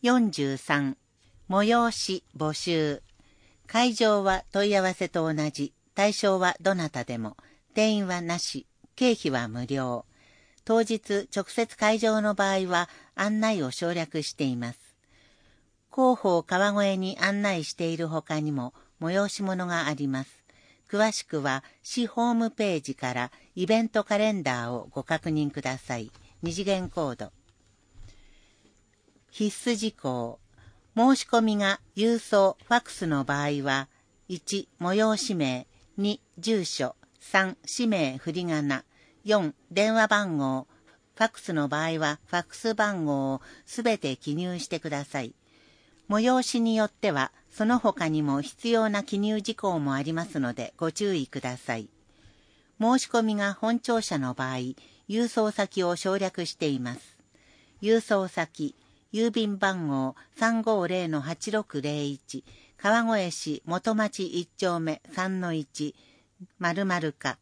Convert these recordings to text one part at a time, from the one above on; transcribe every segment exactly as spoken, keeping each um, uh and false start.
よんじゅうさん、催し募集。会場は問い合わせと同じ。対象はどなたでも。定員はなし。経費は無料。当日直接会場の場合は案内を省略しています。広報川越に案内している他にも催し物があります。詳しくは市ホームページからイベントカレンダーをご確認ください。二次元コード。必須事項。申し込みが郵送、ファックスの場合は、いち、催し名、に、住所、さん、氏名振り仮名、よん、電話番号、ファックスの場合はファックス番号をすべて記入してください。催しによっては、その他にも必要な記入事項もありますのでご注意ください。申し込みが本庁舎の場合、郵送先を省略しています。郵送先、郵便番号 さんごーぜろのはちろくぜろいち、川越市元町いち丁目 さんのいち、〇〇課。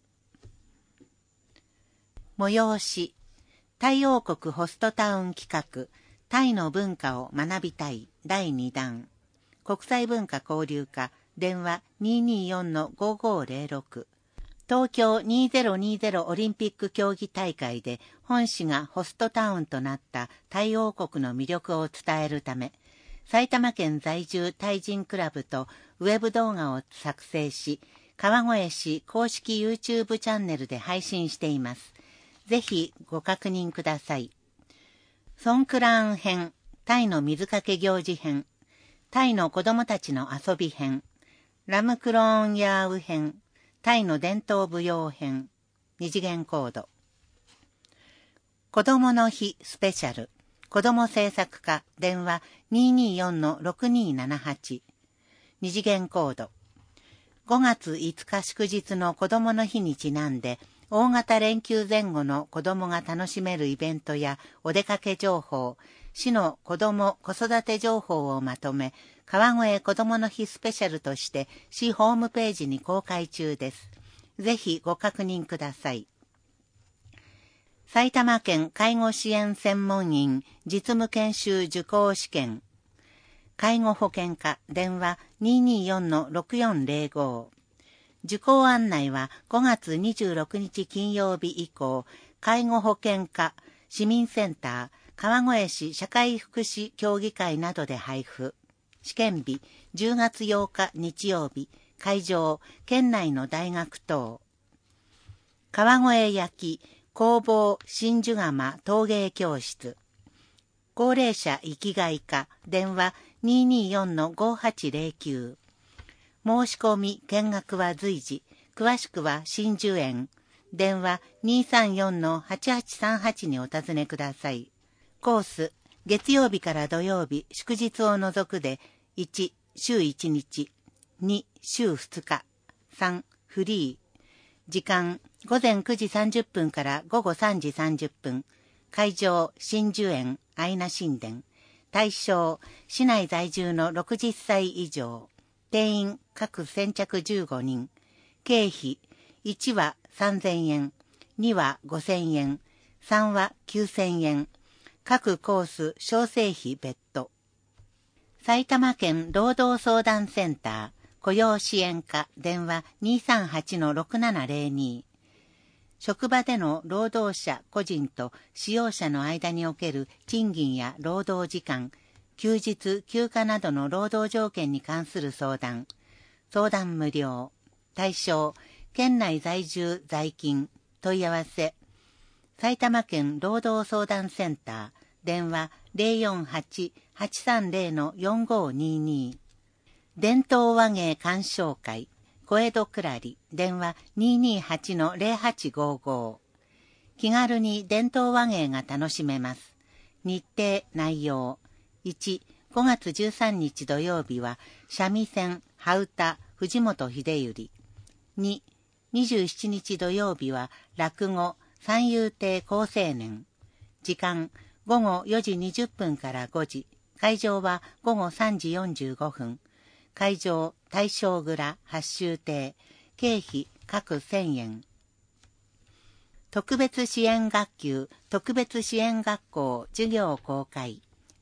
催し、タイ王国ホストタウン企画、タイの文化を学びたいだいに弾。国際文化交流課、電話 にーにーよんのごーごーぜろろく。東京にせんにじゅうオリンピック競技大会で本市がホストタウンとなったタイ王国の魅力を伝えるため、埼玉県在住タイ人クラブとウェブ動画を作成し、川越市公式 YouTube チャンネルで配信しています。ぜひご確認ください。ソンクラーン編、タイの水かけ行事編、タイの子供たちの遊び編、ラムクローンヤーウ編、タイの伝統舞踊編、二次元コード。子供の日スペシャル、子供制作課、電話 にーにーよんのろくにーななはち。二次元コード。ごがついつか祝日の子供の日にちなんで、大型連休前後の子供が楽しめるイベントやお出かけ情報、市の子供子育て情報をまとめ、川越子供の日スペシャルとして市ホームページに公開中です。ぜひご確認ください。埼玉県介護支援専門員実務研修受講試験。介護保険課電話 にーにーよんのろくよんぜろご。受講案内はごがつにじゅうろくにち金曜日以降、介護保険課、市民センター、川越市社会福祉協議会などで配布。試験日じゅうがつようか日曜日、会場、県内の大学等。川越焼工房真珠釜陶芸教室。高齢者生きがい課、電話 にーにーよんのごーはちぜろきゅう。申し込み、見学は随時。詳しくは真珠園。電話 にーさんよんのはちはちさんはち にお尋ねください。コース、月曜日から土曜日、祝日を除くで、いち、週いちにち、に、週ふつか、さん、フリー。時間、ごぜんくじさんじゅっぷんからごごさんじさんじゅっぷん。会場、真珠園、アイナ神殿。対象、市内在住のろくじゅっさい以上。定員、各先着じゅうごにん。経費、いちはさんぜんえん、にはごせんえん、さんはきゅうせんえん。各コース、小生費別途。埼玉県労働相談センター、雇用支援課、電話 にーさんはちのろくななぜろに。職場での労働者個人と使用者の間における賃金や労働時間、休日休暇などの労働条件に関する相談。相談無料。対象、県内在住在勤。問い合わせ。埼玉県労働相談センター、電話 ぜろよんはち はちさんぜろのよんごにに。伝統話芸鑑賞会、小江戸くらり、電話 にーにーはちのぜろはちごご。気軽に伝統話芸が楽しめます。日程、内容。いち、ごがつじゅうさんにち土曜日は、三味線、羽歌、藤本秀頼。に、にじゅうしちにち土曜日は、落語、三遊亭好青年。時間、ごごよじにじゅっぷんからごじ。会場はごごさんじよんじゅうごふん。会場、大正蔵、八舟亭。経費、各せんえん。特別支援学級、特別支援学校、授業公開。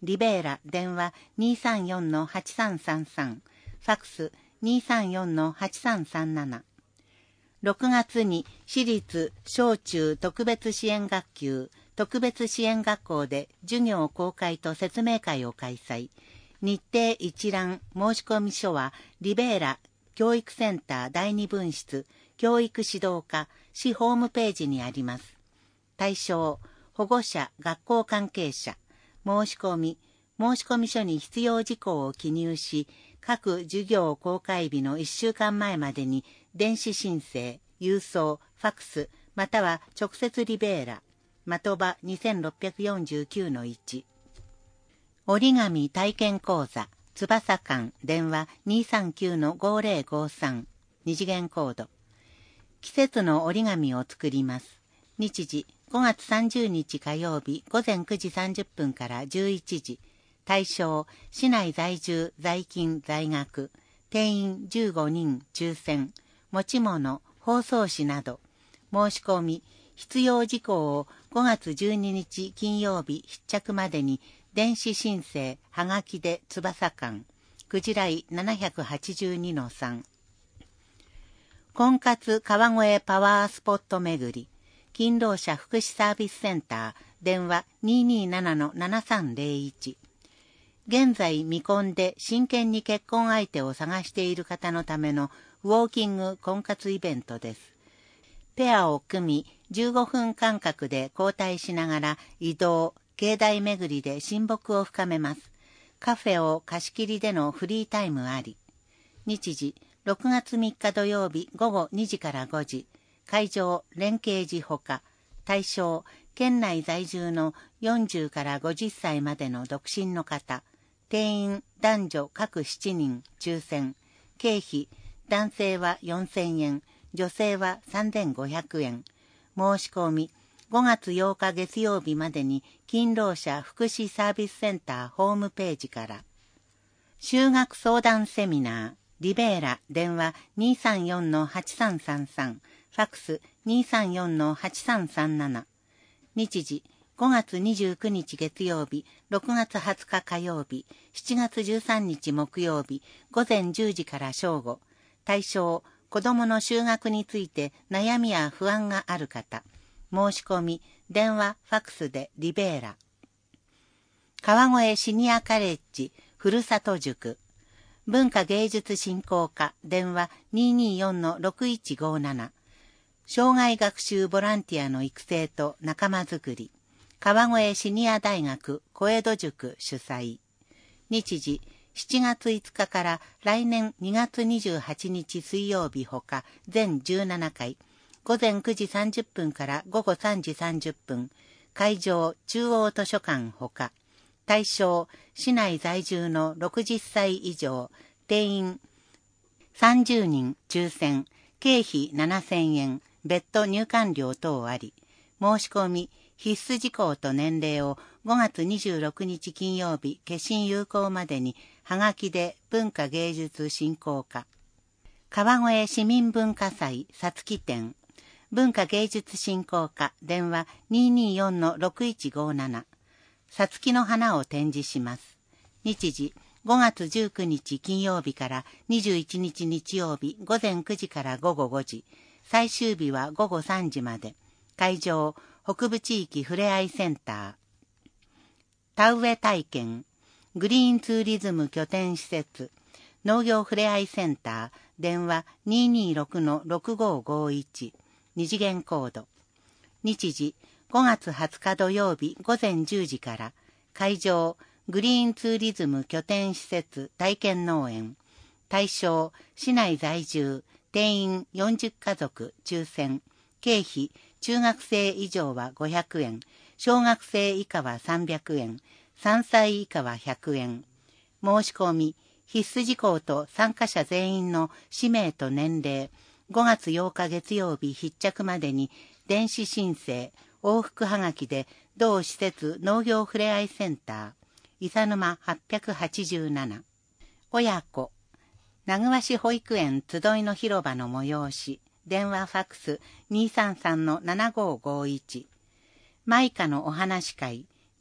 リベーラ電話 にーさんよんのはちさんさんさん、ファックス にーさんよんのはちさんさんなな。ろくがつに私立小中特別支援学級特別支援学校で授業公開と説明会を開催。日程一覧申込書はリベーラ教育センターだいに分室教育指導課市ホームページにあります。対象保護者学校関係者申し込み申込書に必要事項を記入し、各授業公開日のいっしゅうかんまえまでに電子申請、郵送、ファックス、または直接リベーラ、的場 にせんろっぴゃくよんじゅうきゅうのいち。折り紙体験講座、翼館、電話 にーさんきゅうのごぜろごさん、二次元コード。季節の折り紙を作ります。日時、ごがつさんじゅうにち火曜日ごぜんくじさんじゅっぷんからじゅういちじ。対象、市内在住、在勤、在学。定員じゅうごにん、抽選。持ち物、包装紙など。申し込み、必要事項をごがつじゅうににち金曜日必着までに電子申請、はがきで翼館。くじらいななひゃくはちじゅうにのさん。婚活川越パワースポット巡り。勤労者福祉サービスセンター、電話 にーにーななのななさんぜろいち。現在未婚で真剣に結婚相手を探している方のためのウォーキング婚活イベントです。ペアを組みじゅうごふん間隔で交代しながら移動、境内巡りで親睦を深めます。カフェを貸し切りでのフリータイムあり。日時、ろくがつみっか土曜日ごごにじからごじ。会場、連携寺ほか。対象、県内在住のよんじゅうからごじゅっさいまでの独身の方。定員、男女各しちにん、抽選。経費、男性はよんせんえん、女性はさんぜんごひゃくえん。申し込み、ごがつようか月曜日までに勤労者福祉サービスセンターホームページから。就学相談セミナー、リベーラ、電話 にーさんよんのはちさんさんさん、ファックス にーさんよんのはちさんさんなな。日時、ごがつにじゅうくにち月曜日、ろくがつはつか火曜日、しちがつじゅうさんにち木曜日、ごぜんじゅうじから正午。対象、子供の就学について悩みや不安がある方。申し込み、電話、ファックスでリベーラ。川越シニアカレッジ、ふるさと塾。文化芸術振興課、電話 にーにーよんのろくいちごなな。障害学習ボランティアの育成と仲間づくり。川越シニア大学小江戸塾主催。日時、しちがついつかから来年にがつにじゅうはちにち水曜日ほか全じゅうななかい。ごぜんくじさんじゅっぷんからごごさんじさんじゅっぷん。会場中央図書館ほか。対象、市内在住のろくじゅっさい以上。定員さんじゅうにん、抽選。経費ななせんえん。別途入館料等あり。申し込み、必須事項と年齢をごがつにじゅうろくにち金曜日決心有効までにはがきで文化芸術振興課。川越市民文化祭さつき展。文化芸術振興課電話 にーにーよんのろくいちごなな。さつきの花を展示します。日時、ごがつじゅうくにち金曜日からにじゅういちにち日曜日ごぜんくじからごごごじ。最終日はごごさんじまで。会場、北部地域ふれあいセンター。田植え体験。グリーンツーリズム拠点施設。農業ふれあいセンター。電話 にーにーろくのろくごごいち。二次元コード。日時、ごがつはつか土曜日ごぜんじゅうじから。会場、グリーンツーリズム拠点施設体験農園。対象、市内在住。定員よんじゅっかぞく、抽選。経費、中学生以上はごひゃくえん。小学生以下はさんびゃくえん。さんさい以下はひゃくえん。申し込み、必須事項と参加者全員の氏名と年齢。ごがつようか月曜日必着までに電子申請、往復はがきで同施設農業ふれあいセンター。伊佐沼はっぴゃくはちじゅうなな。親子。名古屋市保育園集いの広場の催し。電話ファックス にーさんさんのななごごいち。マイカのお話会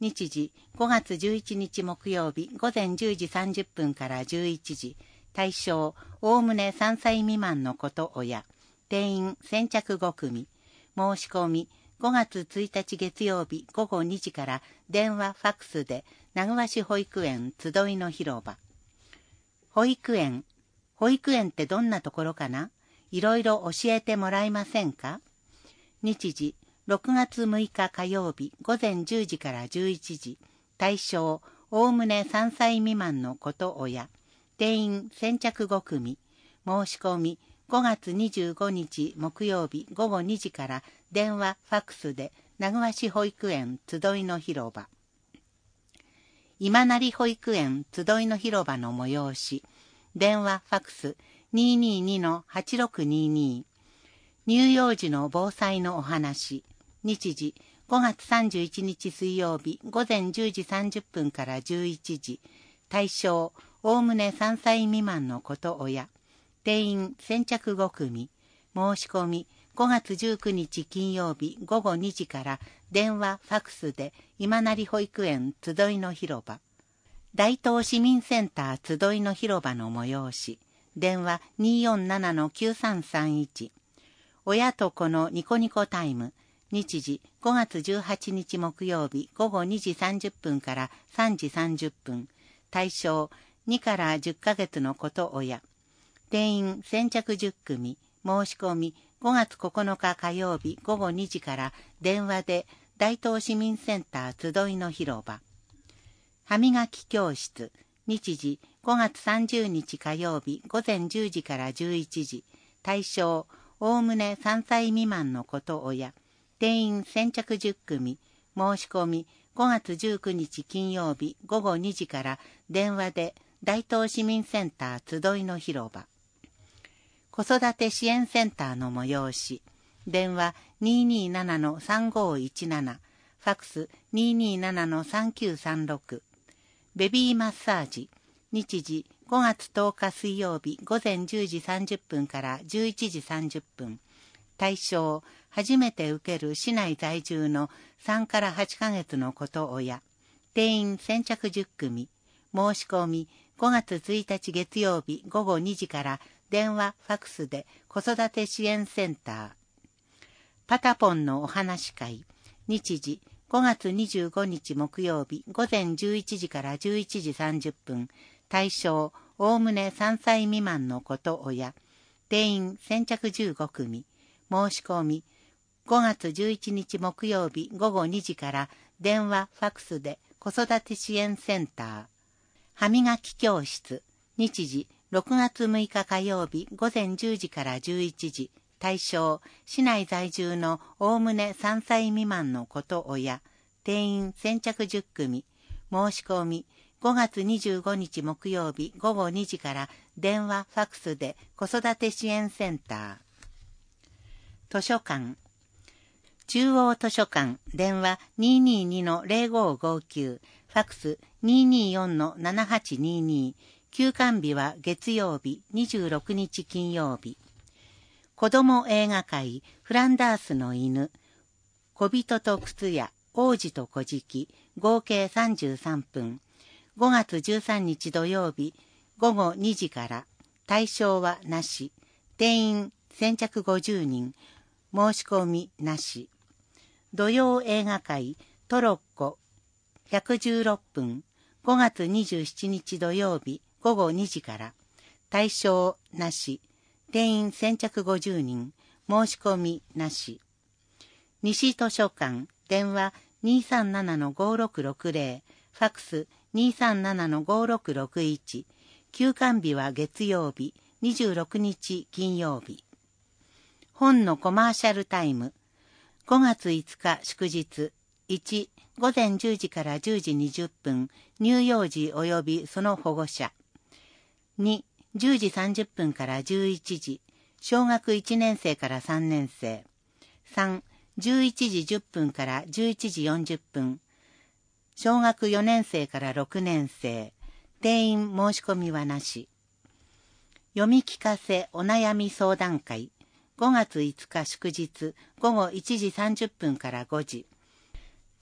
日時ごがつじゅういちにち木曜日午前じゅうじさんじゅっぷんからじゅういちじ。対象、おおむねさんさい未満の子と親。定員先着ごくみ。申し込み、ごがつついたち月曜日ごごにじから電話ファックスで名古屋市保育園集いの広場。保育園。保育園ってどんなところかな？いろいろ教えてもらえませんか？日時ろくがつむいか火曜日午前じゅうじからじゅういちじ。対象、おおむねさんさい未満の子と親。定員先着ごくみ。申し込み、ごがつにじゅうごにち木曜日ごごにじから電話ファックスで名古屋市保育園集いの広場。今成保育園集いの広場の催し。電話ファックス にーにーにのはちろくにーにー。乳幼児の防災のお話。日時ごがつさんじゅういちにち水曜日午前じゅうじさんじゅっぷんからじゅういちじ。対象、おおむねさんさい未満の子と親。定員先着ごくみ。申し込み、ごがつじゅうくにち金曜日ごごにじから電話ファックスで今成保育園集いの広場。大東市民センター集いの広場の催し。電話 にーよんななのきゅうさんさんいち。親と子のニコニコタイム。日時ごがつじゅうはちにち木曜日ごごにじさんじゅっぷんからさんじさんじゅっぷん。対象にからじゅっかげつの子と親。定員先着じゅっくみ。申し込みごがつここのか火曜日ごごにじから電話で大東市民センター集いの広場。歯磨き教室。日時ごがつさんじゅうにち火曜日午前じゅうじからじゅういちじ。対象おおむねさんさい未満の子と親。定員先着じゅっくみ。申し込みごがつじゅうくにち金曜日ごごにじから電話で大東市民センター集いの広場。子育て支援センターの催し。電話 にーにーななのさんごいちなな。ファックス にーにーななのさんきゅうさんろく。ベビーマッサージ。日時ごがつとおか水曜日午前じゅうじさんじゅっぷんからじゅういちじさんじゅっぷん。対象、初めて受ける市内在住のさんからはちかげつの子と親。定員先着じゅっくみ。申し込みごがつついたち月曜日ごごにじから電話ファックスで子育て支援センター。パタポンのお話会。日時ごがつにじゅうごにち木曜日午前じゅういちじからじゅういちじさんじゅっぷん。対象、おおむねさんさい未満の子と親。定員先着じゅうごくみ。申し込みごがつじゅういちにち木曜日ごごにじから電話ファックスで子育て支援センター。歯磨き教室。日時ろくがつむいか火曜日午前じゅうじからじゅういちじ。対象、市内在住のおおむねさんさい未満の子と親。定員先着じゅっくみ。申し込みごがつにじゅうごにち木曜日ごごにじから電話ファックスで子育て支援センター。図書館。中央図書館。電話 にーにーにのぜろごごきゅう。ファックス にーにーよんのななはちにーにー。休館日は月曜日にじゅうろくにち金曜日。子供映画会フランダースの犬。小人と靴屋王子と小敷。合計さんじゅうさんぷん。ごがつじゅうさんにち土曜日ごごにじから。対象はなし。定員先着ごじゅうにん。申し込みなし。土曜映画会トロッコひゃくじゅうろっぷん。ごがつにじゅうしちにち土曜日ごごにじから。対象なし。定員先着ごじゅうにん。申し込みなし。西図書館。電話 にーさんななのごろくろくぜろ。ファックス にーさんななのごろくろくいち。休館日は月曜日にじゅうろくにち金曜日。本のコマーシャルタイム。ごがついつか祝日。いち、ごぜんじゅうじからじゅうじにじゅっぷん、乳幼児及びその保護者。に、じゅうじさんじゅっぷんからじゅういちじ、小学いちねんせいからさんねんせい。さん、じゅういちじじゅっぷんからじゅういちじよんじゅっぷん、小学よねんせいからろくねんせい。定員申し込みはなし。読み聞かせお悩み相談会。ごがついつか祝日、ごごいちじさんじゅっぷんからごじ。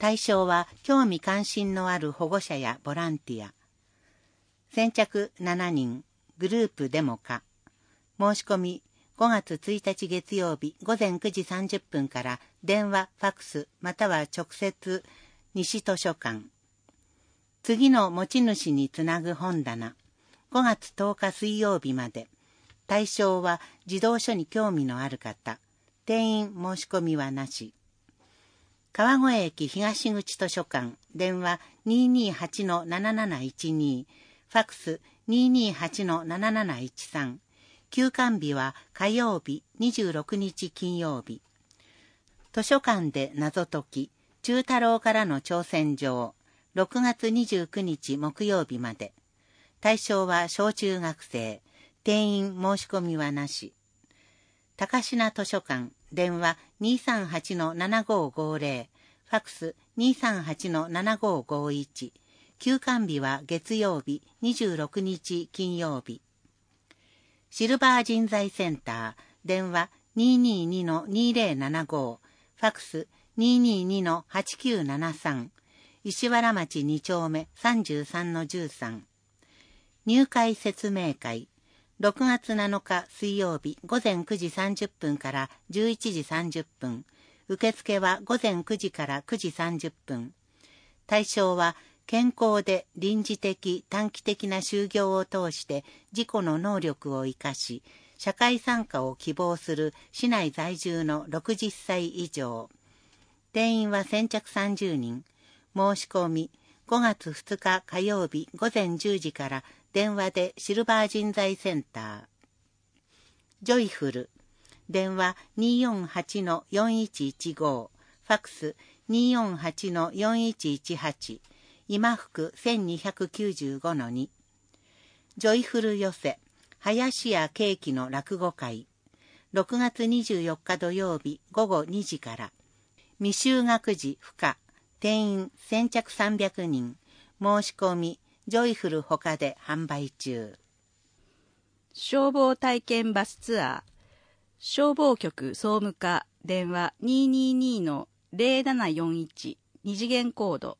対象は興味関心のある保護者やボランティア。先着しちにん、グループデモか。申し込みごがつついたち月曜日ごぜんくじさんじゅっぷんから電話、ファクスまたは直接西図書館。次の持ち主につなぐ本棚。ごがつとおか水曜日まで。対象は児童書に興味のある方。定員申し込みはなし。川越駅東口図書館。電話 にーにーはちのなななないちに。ファクス にーにーはちのなななないちさん。休館日は火曜日にじゅうろくにち金曜日。図書館で謎解き。中太郎からの挑戦状。ろくがつにじゅうくにち木曜日まで。対象は小中学生。定員申し込みはなし。高階図書館。電話 にーさんはちのななごーごーぜろ。ファクス にーさんはちのななごーごーいち。休館日は月曜日にじゅうろくにち金曜日。シルバー人材センター。電話 にーにーにのにーぜろななご。ファクス にーにーにのはちきゅうななさん。石原町に丁目さんじゅうさんのじゅうさん。入会説明会。ろくがつなのか水曜日ごぜんくじさんじゅっぷんからじゅういちじさんじゅっぷん。受付はごぜんくじからくじさんじゅっぷん。対象は健康で臨時的短期的な就業を通して自己の能力を生かし、社会参加を希望する市内在住のろくじゅっさい以上。定員は先着さんじゅうにん。申し込みごがつふつか火曜日ごぜんじゅうじから電話でシルバー人材センター。ジョイフル。電話 にーよんはちのよんいちいちご。ファクス にーよんはちのよんいちいちはち。今福 せんにひゃくきゅうじゅうごのに。ジョイフル寄せ。林家ケーキの落語会。ろくがつにじゅうよっか土曜日ごごにじから。未就学児不可。定員先着さんびゃくにん。申し込みジョイフル他で販売中。 消防体験バスツアー。消防局総務課。電話 にーにーにのぜろななよんいち。二次元コード。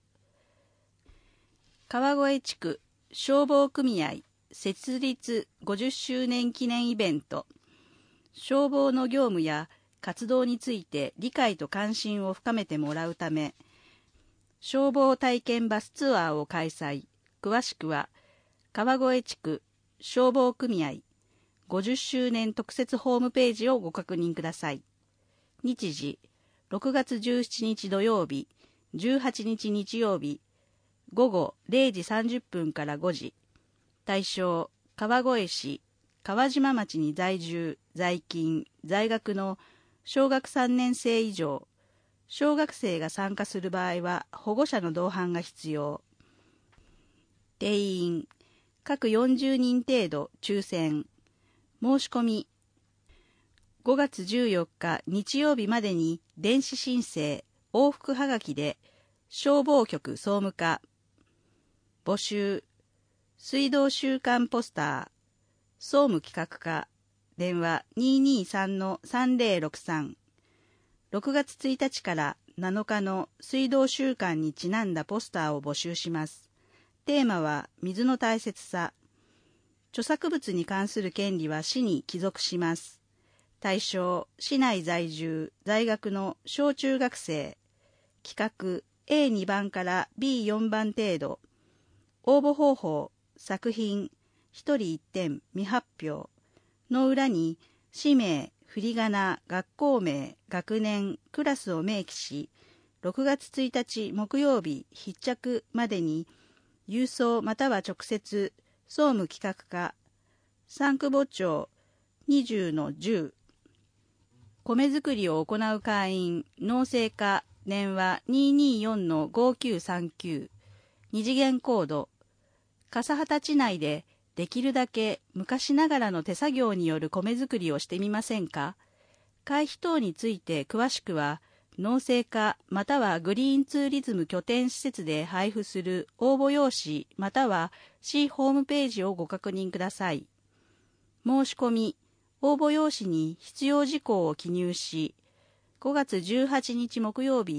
川越地区消防組合設立ごじゅっしゅうねん記念イベント。消防の業務や活動について理解と関心を深めてもらうため、消防体験バスツアーを開催。詳しくは川越地区消防組合ごじゅっしゅうねん特設ホームページをご確認ください。日時ろくがつじゅうしちにち土曜日、じゅうはちにち日曜日、ごごれいじさんじゅっぷんからごじ。対象川越市川島町に在住在勤在学の小学さんねんせい以上。小学生が参加する場合は保護者の同伴が必要。定員各よんじゅうにん程度抽選。申し込みごがつじゅうよっか日曜日までに電子申請往復はがきで消防局総務課。募集水道週間ポスター総務企画課。電話 にーにーさんのさんぜろろくさん。ろくがつついたちからなのかの水道週間にちなんだポスターを募集します。テーマは水の大切さ。著作物に関する権利は市に帰属します。対象市内在住在学の小中学生。企画 エーにばんから ビーよんばん程度。応募方法作品ひとりいってん未発表の裏に氏名、振り仮名、学校名、学年、クラスを明記し、ろくがつついたち木曜日必着までに郵送または直接総務企画課三久保町にじゅうのじゅう。米作りを行う会員農政課。電話 にーにーよんのごきゅうさんきゅう。二次元コード。笠幡地内でできるだけ昔ながらの手作業による米作りをしてみませんか。会費等について詳しくは農政課またはグリーンツーリズム拠点施設で配布する応募用紙または市ホームページをご確認ください。申し込み応募用紙に必要事項を記入し、ごがつじゅうはちにち木曜日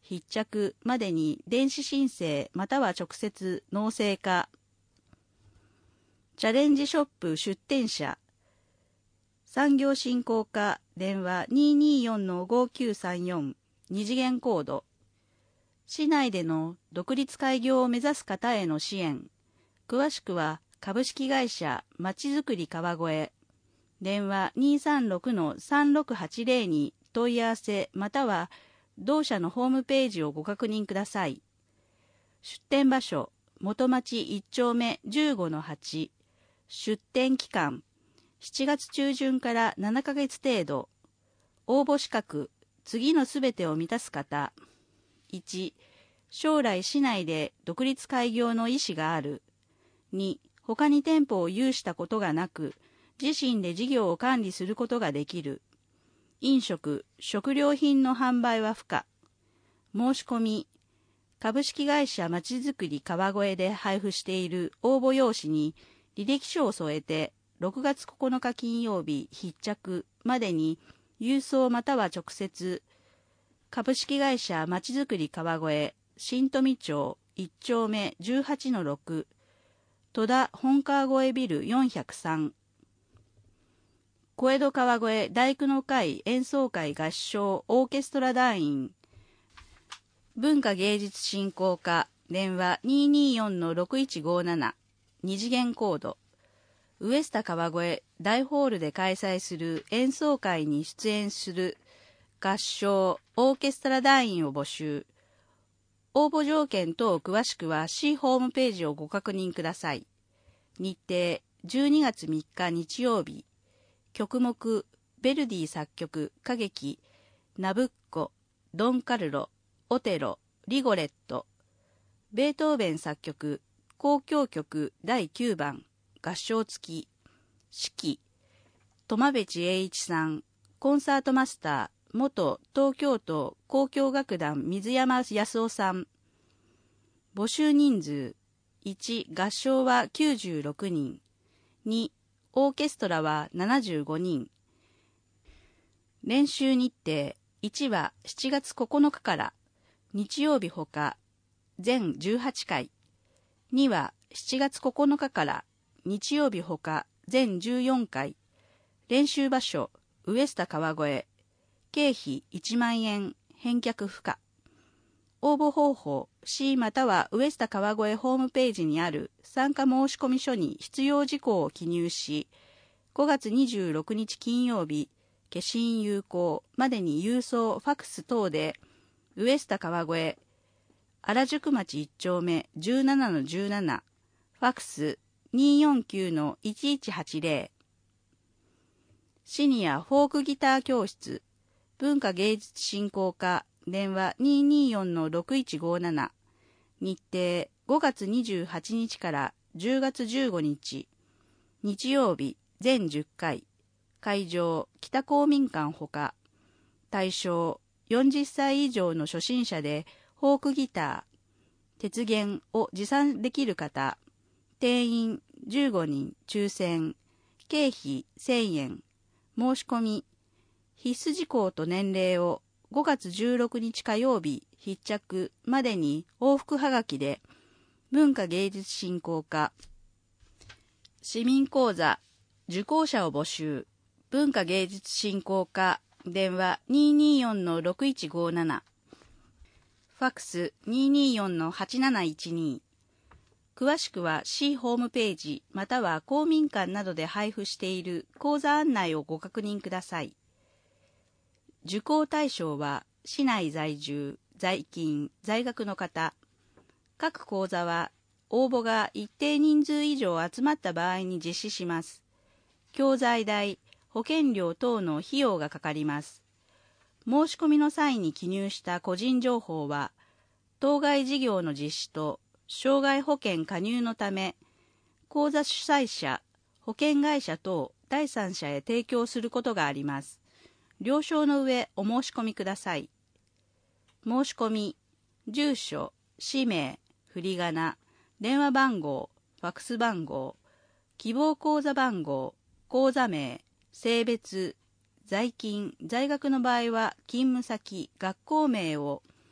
必着までに電子申請または直接納税か。チャレンジショップ出店者、産業振興課、電話 にーにーよんのごきゅうさんよん、二次元コード。市内での独立開業を目指す方への支援。詳しくは株式会社まちづくり川越、電話 にーさんろくのさんろくはちぜろ に問い合わせまたは同社のホームページをご確認ください。出店場所、元町いっ丁目じゅうごのはち。出店期間、しちがつ中旬からななかげつ程度。応募資格、次のすべてを満たす方。いち、将来市内で独立開業の意思がある。に、他に店舗を有したことがなく、自身で事業を管理することができる。飲食、食料品の販売は不可。申し込み、株式会社まちづくり川越で配布している応募用紙に履歴書を添えて、ろくがつここのか金曜日必着までに郵送または直接、株式会社まちづくり川越、新富町いっ丁目じゅうはちのろく、戸田本川越ビルよんひゃくさん、小江戸川越大工の会演奏会合唱オーケストラ団員、文化芸術振興課、電話 にーにーよんのろくいちごなな、二次元コード。ウエスタ川越大ホールで開催する演奏会に出演する合唱オーケストラ団員を募集。応募条件等詳しくは市ホームページをご確認ください。日程じゅうにがつみっか日曜日。曲目ヴェルディ作曲歌劇ナブッコ、ドンカルロ、オテロ、リゴレット。ベートーベン作曲交響曲だいきゅうばん合唱付き。指揮苫部知栄一さん。コンサートマスター元東京都交響楽団水山康夫さん。募集人数いち、合唱はきゅうじゅうろくにん。に、オーケストラはななじゅうごにん。練習日程いちはしちがつここのかから日曜日ほか全じゅうはちかい。にはしちがつここのかから日曜日ほか全じゅうよんかい。練習場所ウエスタ川越。経費いちまんえん、返却不可。応募方法 C またはウエスタ川越ホームページにある参加申込書に必要事項を記入し、ごがつにじゅうろくにち金曜日消印有効までに郵送ファクス等でウエスタ川越原宿町いっ丁目じゅうななのじゅうなな、ファクス にーよんきゅうのいちいちはちぜろ。シニアフォークギター教室文化芸術振興課、電話 にーにーよんのろくいちごなな。日程ごがつにじゅうはちにちからじゅうがつじゅうごにち。日曜日全じゅっかい。会場北公民館ほか。対象よんじゅっさい以上の初心者でフォークギター、鉄弦を持参できる方。定員じゅうごにん抽選。経費せんえん。申し込み必須事項と年齢をごがつじゅうろくにち火曜日必着までに往復はがきで文化芸術振興課。市民講座受講者を募集文化芸術振興課、電話 にーにーよんのろくいちごなな。ファクス にーにーよんのはちなないちに。詳しくは市ホームページまたは公民館などで配布している講座案内をご確認ください。受講対象は市内在住、在勤、在学の方。各講座は応募が一定人数以上集まった場合に実施します。教材代、保険料等の費用がかかります。申し込みの際に記入した個人情報は当該事業の実施と障害保険加入のため、講座主催者、保険会社等第三者へ提供することがあります。了承の上お申し込みください。申し込み、住所、氏名、振り仮名、電話番号、ファクス番号、希望口座番号、口座名、性別、在勤、在学の場合は勤務先、学校名を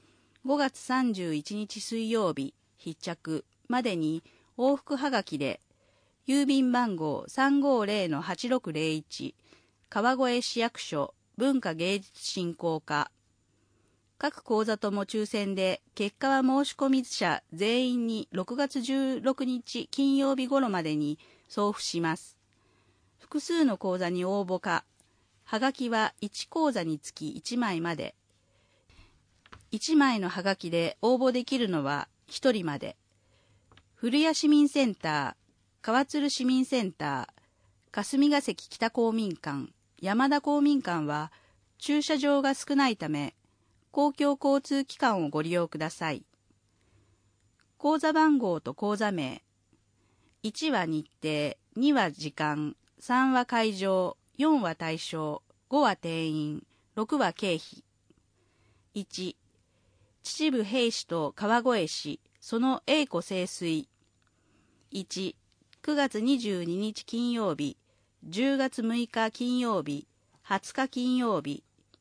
ごがつさんじゅういちにち水曜日必着までに往復はがきで郵便番号 さんごーぜろのはちろくぜろいち 川越市役所文化芸術振興課。各講座とも抽選で結果は申し込み者全員にろくがつじゅうろくにち金曜日頃までに送付します。複数の講座に応募か、はがきはいち講座につきいちまいまで。いちまいのはがきで応募できるのはひとりまで。古谷市民センター、川鶴市民センター、霞ヶ関北公民館、山田公民館は駐車場が少ないため、公共交通機関をご利用ください。講座番号と講座名。いちは日程、には時間、さんは会場、よんは対象、ごは定員、ろくは経費。いち、秩父平市と川越市、その栄枯盛衰。いち、くがつにじゅうににち金曜日、じゅうがつむいか金曜日、はつか金曜日。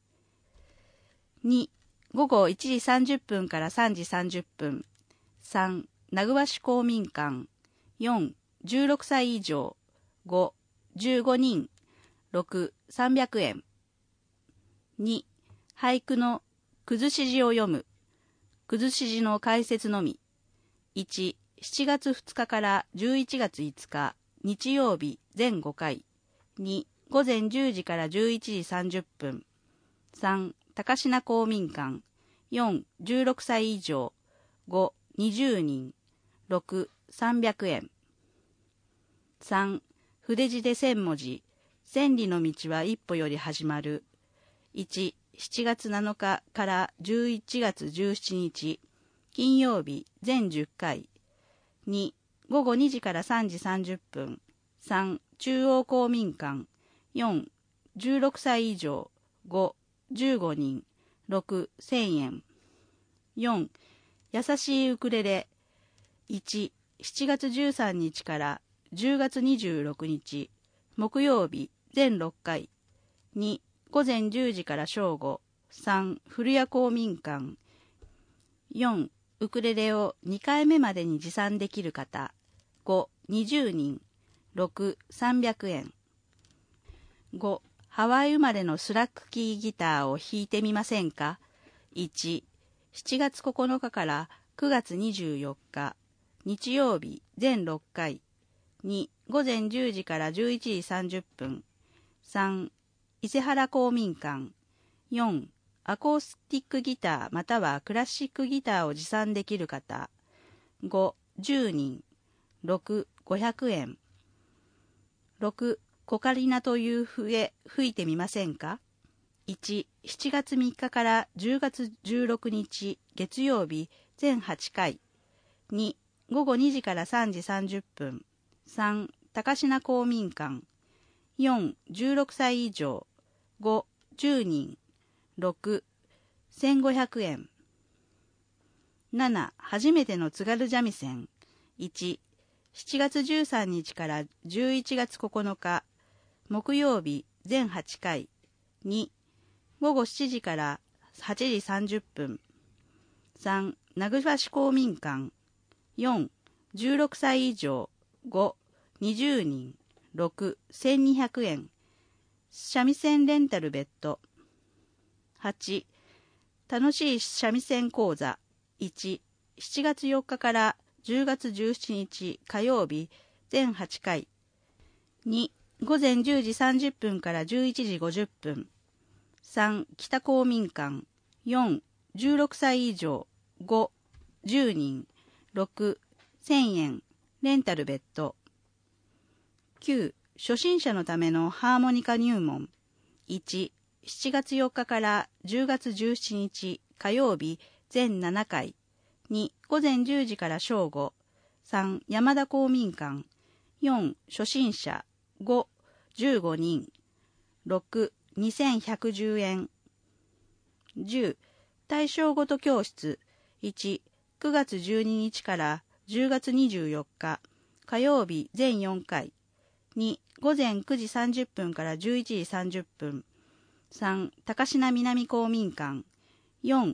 に、ごごいちじさんじゅっぷんからさんじさんじゅっぷん。さん、名古屋市公民館。よん、じゅうろくさい以上。ご、じゅうごにん。ろく、さんびゃくえん。に、俳句の崩し字を読む。崩し字の解説のみ。いち、しちがつふつかからじゅういちがついつか、日曜日全ごかい。に、ごぜんじゅうじからじゅういちじさんじゅっぷん。さん、高階公民館。よん、じゅうろくさい以上。ご、にじゅうにん。ろく、さんびゃくえん。さん、筆字で千文字。千里の道は一歩より始まる。いち、しちがつなのかからじゅういちがつじゅうしちにち。金曜日全じゅっかい。に、ごごにじからさんじさんじゅっぷん。さん、中央公民館。よん、じゅうろくさい以上。ご、じゅうごにん。ろく、せんえん。よん、優しいウクレレ。いち、しちがつじゅうさんにちからじゅうがつにじゅうろくにち。木曜日全ろっかい。に、ごぜんじゅうじから正午。さん、古谷公民館。よん、ウクレレをにかいめまでに持参できる方。ご、にじゅうにん。ろく、さんびゃくえん。ご、ハワイ生まれのスラックキーギターを弾いてみませんか。いち、しちがつここのかからくがつにじゅうよっか。日曜日全ろっかい。に、ごぜんじゅうじからじゅういちじさんじゅっぷん。さん、伊勢原公民館。よん、アコースティックギターまたはクラシックギターを持参できる方。ご、じゅうにん。ろく、ごひゃくえん。ろく、コカリナという笛吹いてみませんか。いち、しちがつみっかからじゅうがつじゅうろくにち月曜日全はちかい。に、ごごにじからさんじさんじゅっぷん。さん、高階公民館。よん、じゅうろくさい以上。ご、じゅうにん。ろく、せんごひゃくえん。なな、初めての津軽三味線。いち、しちがつじゅうさんにちからじゅういちがつここのか。木曜日全はちかい。に、ごごしちじからはちじさんじゅっぷん。さん、名古屋市公民館。よん、じゅうろくさい以上。ご、にじゅうにん。ろく、せんにひゃくえん。三味線レンタル別途。はち、楽しい三味線講座。いち、しちがつよっかからじゅうがつじゅうしちにち火曜日全はちかい。に、ごぜんじゅうじさんじゅっぷんからじゅういちじごじゅっぷん。さん、北公民館。よん、じゅうろくさい以上。ご、じゅうにん。ろく、せんえん。レンタル別途。きゅう、初心者のためのハーモニカ入門。いち、しちがつよっかからじゅうがつじゅうしちにち火曜日全ななかい。に、ごぜんじゅうじから正午。さん、山田公民館。よん、初心者。ご、じゅうごにん。ろく、にせんひゃくじゅうえん。じゅう、対象ごと教室。いち、くがつじゅうににちからじゅうがつにじゅうよっか。火曜日全よんかい。に、ごぜんくじさんじゅっぷんからじゅういちじさんじゅっぷん。さん、高階南公民館。よん、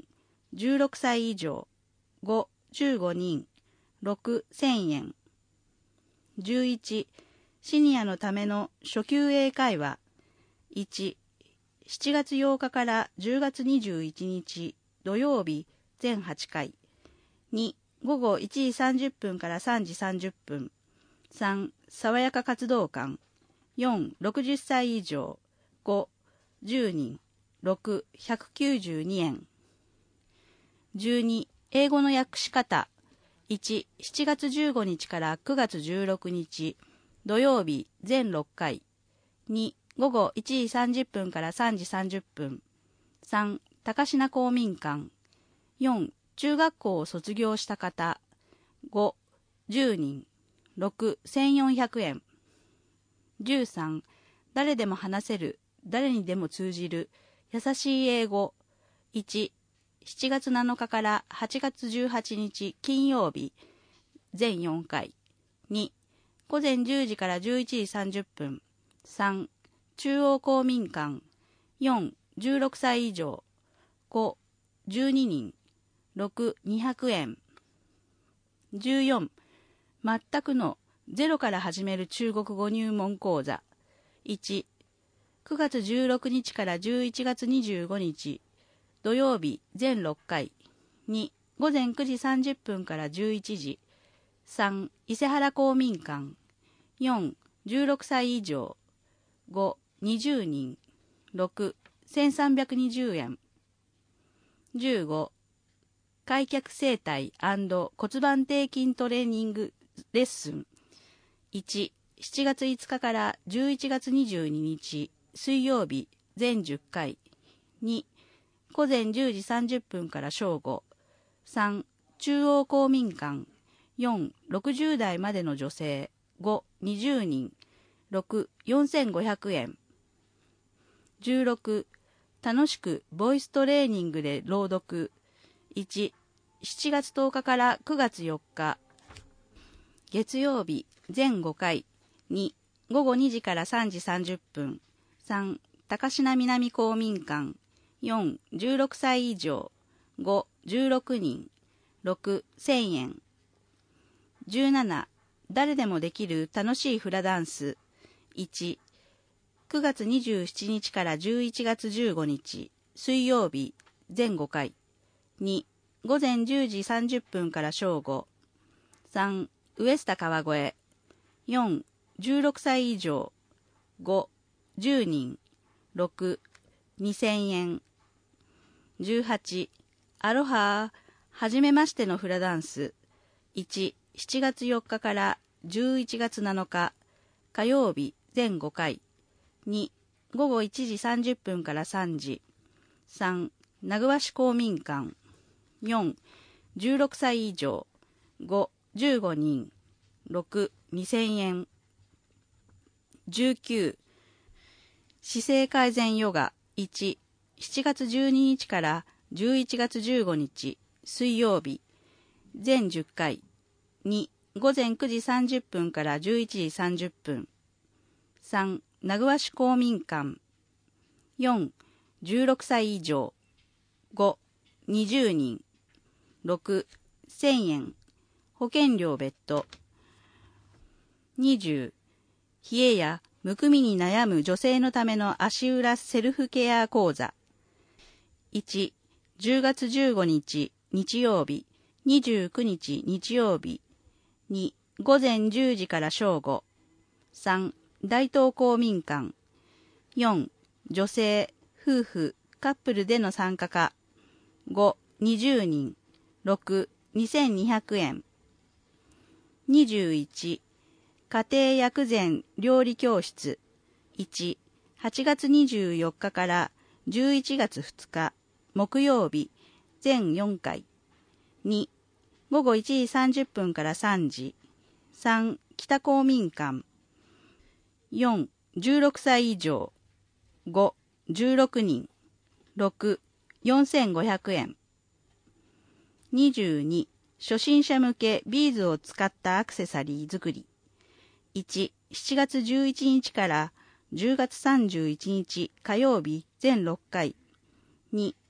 じゅうろくさい以上、ご、じゅうごにん、ろく、せんえん。じゅういち、シニアのための初級英会話。いち、しちがつようかからじゅうがつにじゅういちにち土曜日全はちかい。に、ごごいちじさんじゅっぷんからさんじさんじゅっぷん。さん、爽やか活動館。よん、ろくじゅっさい以上。ご、じゅうにん。ろく、ひゃくきゅうじゅうにえん。じゅうに、英語の訳し方。いち、しちがつじゅうごにちからくがつじゅうろくにち土曜日全ろっかい。に、ごごいちじさんじゅっぷんからさんじさんじゅっぷん。さん、高階公民館。よん、中学校を卒業した方。ご、じゅうにん。ろく、せんよんひゃくえん。じゅうさん、誰でも話せる、誰にでも通じる、優しい英語。いち、しちがつなのかからはちがつじゅうはちにち金曜日、全よんかい。に、ごぜんじゅうじからじゅういちじさんじゅっぷん。さん、中央公民館。よん、じゅうろくさい以上。ご、じゅうににん。ろく、にひゃくえん。じゅうよん、全くのゼロから始める中国語入門講座。いち、くがつじゅうろくにちからじゅういちがつにじゅうごにち土曜日全ろっかい。に、ごぜんくじさんじゅっぷんからじゅういちじ。さん、伊勢原公民館。よん、じゅうろくさい以上。ご、にじゅうにん。ろく、せんさんびゃくにじゅうえん。じゅうご、開脚整体&骨盤底筋トレーニングレッスン。いち、しちがついつかからじゅういちがつにじゅうににち水曜日全じゅっかい。に、ごぜんじゅうじさんじゅっぷんから正午。さん、中央公民館。よん、ろくじゅうだいまでの女性。ご、にじゅうにん。ろく、よんせんごひゃくえん。じゅうろく、楽しくボイストレーニングで朗読。いち、しちがつとおかからくがつよっか。月曜日全ごかい。に、ごごにじからさんじさんじゅっぷん。さん、高階南公民館。よん、じゅうろくさい以上。ご、じゅうろくにん。ろく、せんえん。じゅうなな、誰でもできる楽しいフラダンス。いち、くがつにじゅうしちにちからじゅういちがつじゅうごにち水曜日全ごかい。に、ごぜんじゅうじさんじゅっぷんから正午。さん、ウエスタ川越。よん、じゅうろくさい以上。ご、じゅうにん。ろく、にせんえん。じゅうはち、アロハはじめましてのフラダンス。いち、しちがつよっかからじゅういちがつなのか火曜日全ごかい。に、ごごいちじさんじゅっぷんからさんじ。さん、名古屋市公民館。よん、じゅうろくさい以上。ご、じゅうごにん。ろく、にせんえん。じゅうきゅう、姿勢改善ヨガ。いち、しちがつじゅうににちからじゅういちがつじゅうごにち水曜日全じゅっかい。に、ごぜんくじさんじゅっぷんからじゅういちじさんじゅっぷん。さん、名古屋市公民館。よん、じゅうろくさい以上。ご、にじゅうにん。ろく、せんえん。保険料別途。にじゅう、冷えやむくみに悩む女性のための足裏セルフケア講座。いち、じゅうがつじゅうごにち日曜日、にじゅうくにち日曜日。に、ごぜんじゅうじから正午。さん、大東公民館。よん、女性、夫婦、カップルでの参加か。ご、にじゅうにん。ろく、にせんにひゃくえん。にじゅういち、家庭薬膳料理教室。いち、はちがつにじゅうよっかからじゅういちがつふつか木曜日全よんかい。に、ごごいちじさんじゅっぷんからさんじ。さん、北公民館。よん、じゅうろくさい以上。ご、じゅうろくにん。ろく、よんせんごひゃくえん。にじゅうに、初心者向けビーズを使ったアクセサリー作り。いち、しちがつじゅういちにちからじゅうがつさんじゅういちにち火曜日全ろっかい。に、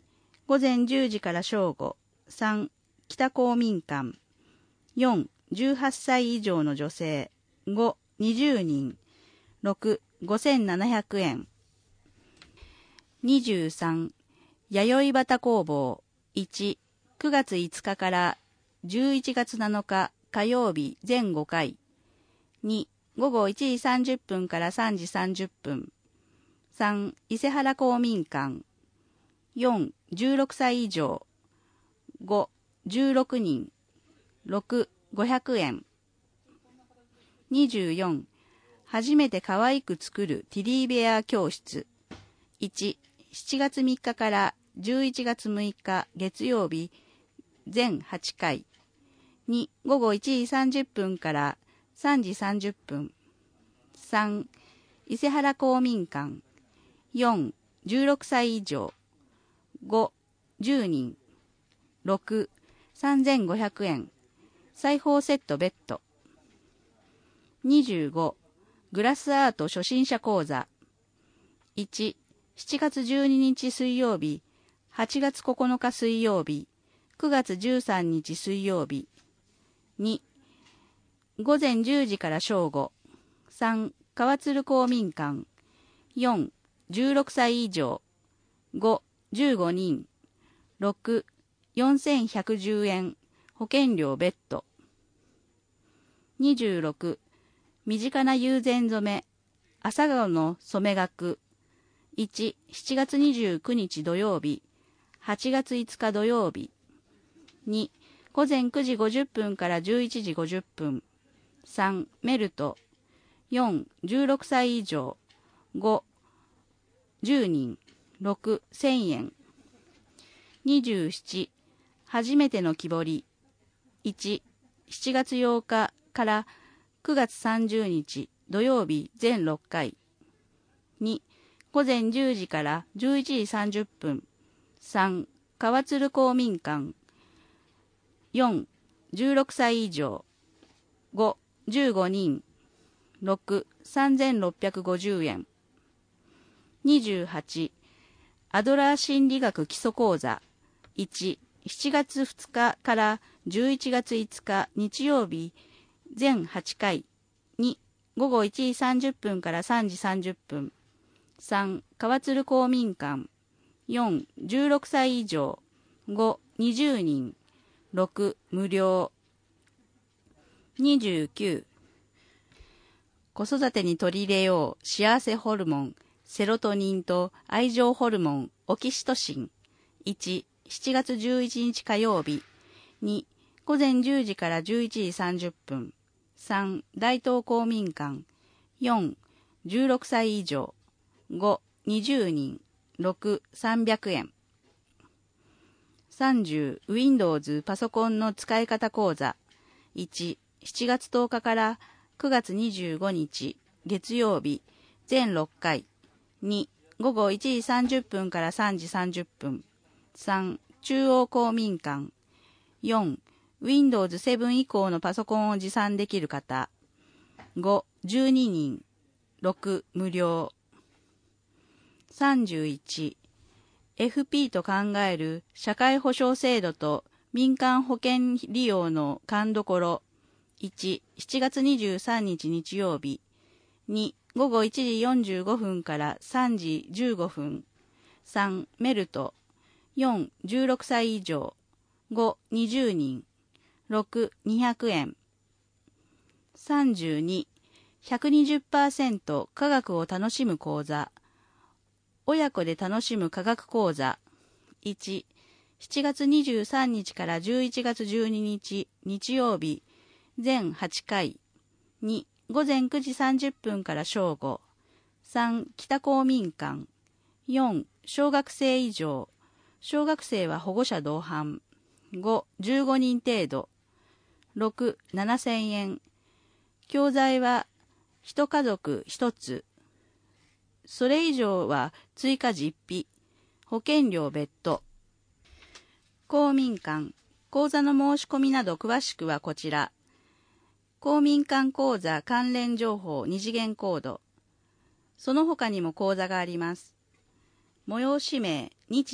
午前じゅうじから正午。さん、北公民館。よん、じゅうはっさい以上の女性。ご、にじゅうにん。ろく、ごせんななひゃくえん。にじゅうさん、弥生畑工房。いち、くがついつかからじゅういちがつなのか火曜日全ごかい。に、午後いちじさんじゅっぷんからさんじさんじゅっぷん。さん、伊勢原公民館。よん、じゅうろくさい以上。ご、じゅうろくにん。ろく、ごひゃくえん。にじゅうよん、初めて可愛く作るティディベア教室。いち、しちがつみっかからじゅういちがつむいか月曜日全はちかい。に、午後いちじさんじゅっぷんからさんじさんじゅっぷん。さん、伊勢原公民館。よん、じゅうろくさい以上。ご、じゅうにん。ろく、さんぜんごひゃくえん。裁縫セット別途。にじゅうご、グラスアート初心者講座。いち、しちがつじゅうににち水曜日、はちがつここのか水曜日、くがつじゅうさんにち水曜日。に、午前じゅうじから正午。さん、川鶴公民館。よん、じゅうろくさい以上。ご、じゅうごにん。ろく、よんせんひゃくじゅうえん。保険料別途。にじゅうろく、身近な友禅染め。朝顔の染め学。いち、しちがつにじゅうくにち土曜日。はちがついつか土曜日。に、午前くじごじゅっぷんからじゅういちじごじゅっぷん。さん、メルト。よん、じゅうろくさい以上。ご、じゅうにん。ろく、せんえん。にじゅうなな、初めての木彫り。いち、しちがつようかからくがつさんじゅうにち土曜日全ろっかい。に、午前じゅうじからじゅういちじさんじゅっぷん。さん、川鶴公民館。よん、じゅうろくさい以上。ご、じゅうごにん。ろく、さんぜんろっぴゃくごじゅうえん。にじゅうはち、アドラー心理学基礎講座。いち、しちがつふつかからじゅういちがついつか日曜日全はちかい。に、午後いちじさんじゅっぷんからさんじさんじゅっぷん。さん、川鶴公民館。よん、じゅうろくさい以上。ご、にじゅうにん。ろく、無料。にじゅうきゅう、子育てに取り入れよう幸せホルモン、セロトニンと愛情ホルモン、オキシトシン。いち、しちがつじゅういちにち火曜日。に、午前じゅうじからじゅういちじさんじゅっぷん。さん、大東公民館。よん、じゅうろくさい以上。ご、にじゅうにん。ろく、さんびゃくえん。さんじゅう、Windows パソコンの使い方講座。いち、しちがつとおかからくがつにじゅうごにち月曜日全ろっかい。に、午後いちじさんじゅっぷんからさんじさんじゅっぷん。さん、中央公民館。よん、ウィンドウズセブン 以降のパソコンを持参できる方。ご、じゅうににん。ろく、無料。さんじゅういち、エフピー と考える社会保障制度と民間保険利用の勘どころ。いち、しちがつにじゅうさんにち日曜日。に、午後いちじよんじゅうごふんからさんじじゅうごふん。さん、メルト。よん、じゅうろくさい以上。ご、にじゅうにん。ろく、にひゃくえん。さんじゅうに、ひゃくにじゅっパーセント 科学を楽しむ講座。親子で楽しむ科学講座。いち、しちがつにじゅうさんにちからじゅういちがつじゅうににち日曜日全はちかい。に、午前くじさんじゅっぷんから正午。さん、北公民館。よん、小学生以上。小学生は保護者同伴。ご、じゅうごにん程度。ろく、ななせんえん。教材は一家族一つ。それ以上は追加実費。保険料別途。公民館。講座の申し込みなど詳しくはこちら。公民館講座関連情報二次元コード。その他にも講座があります。催し名、日時、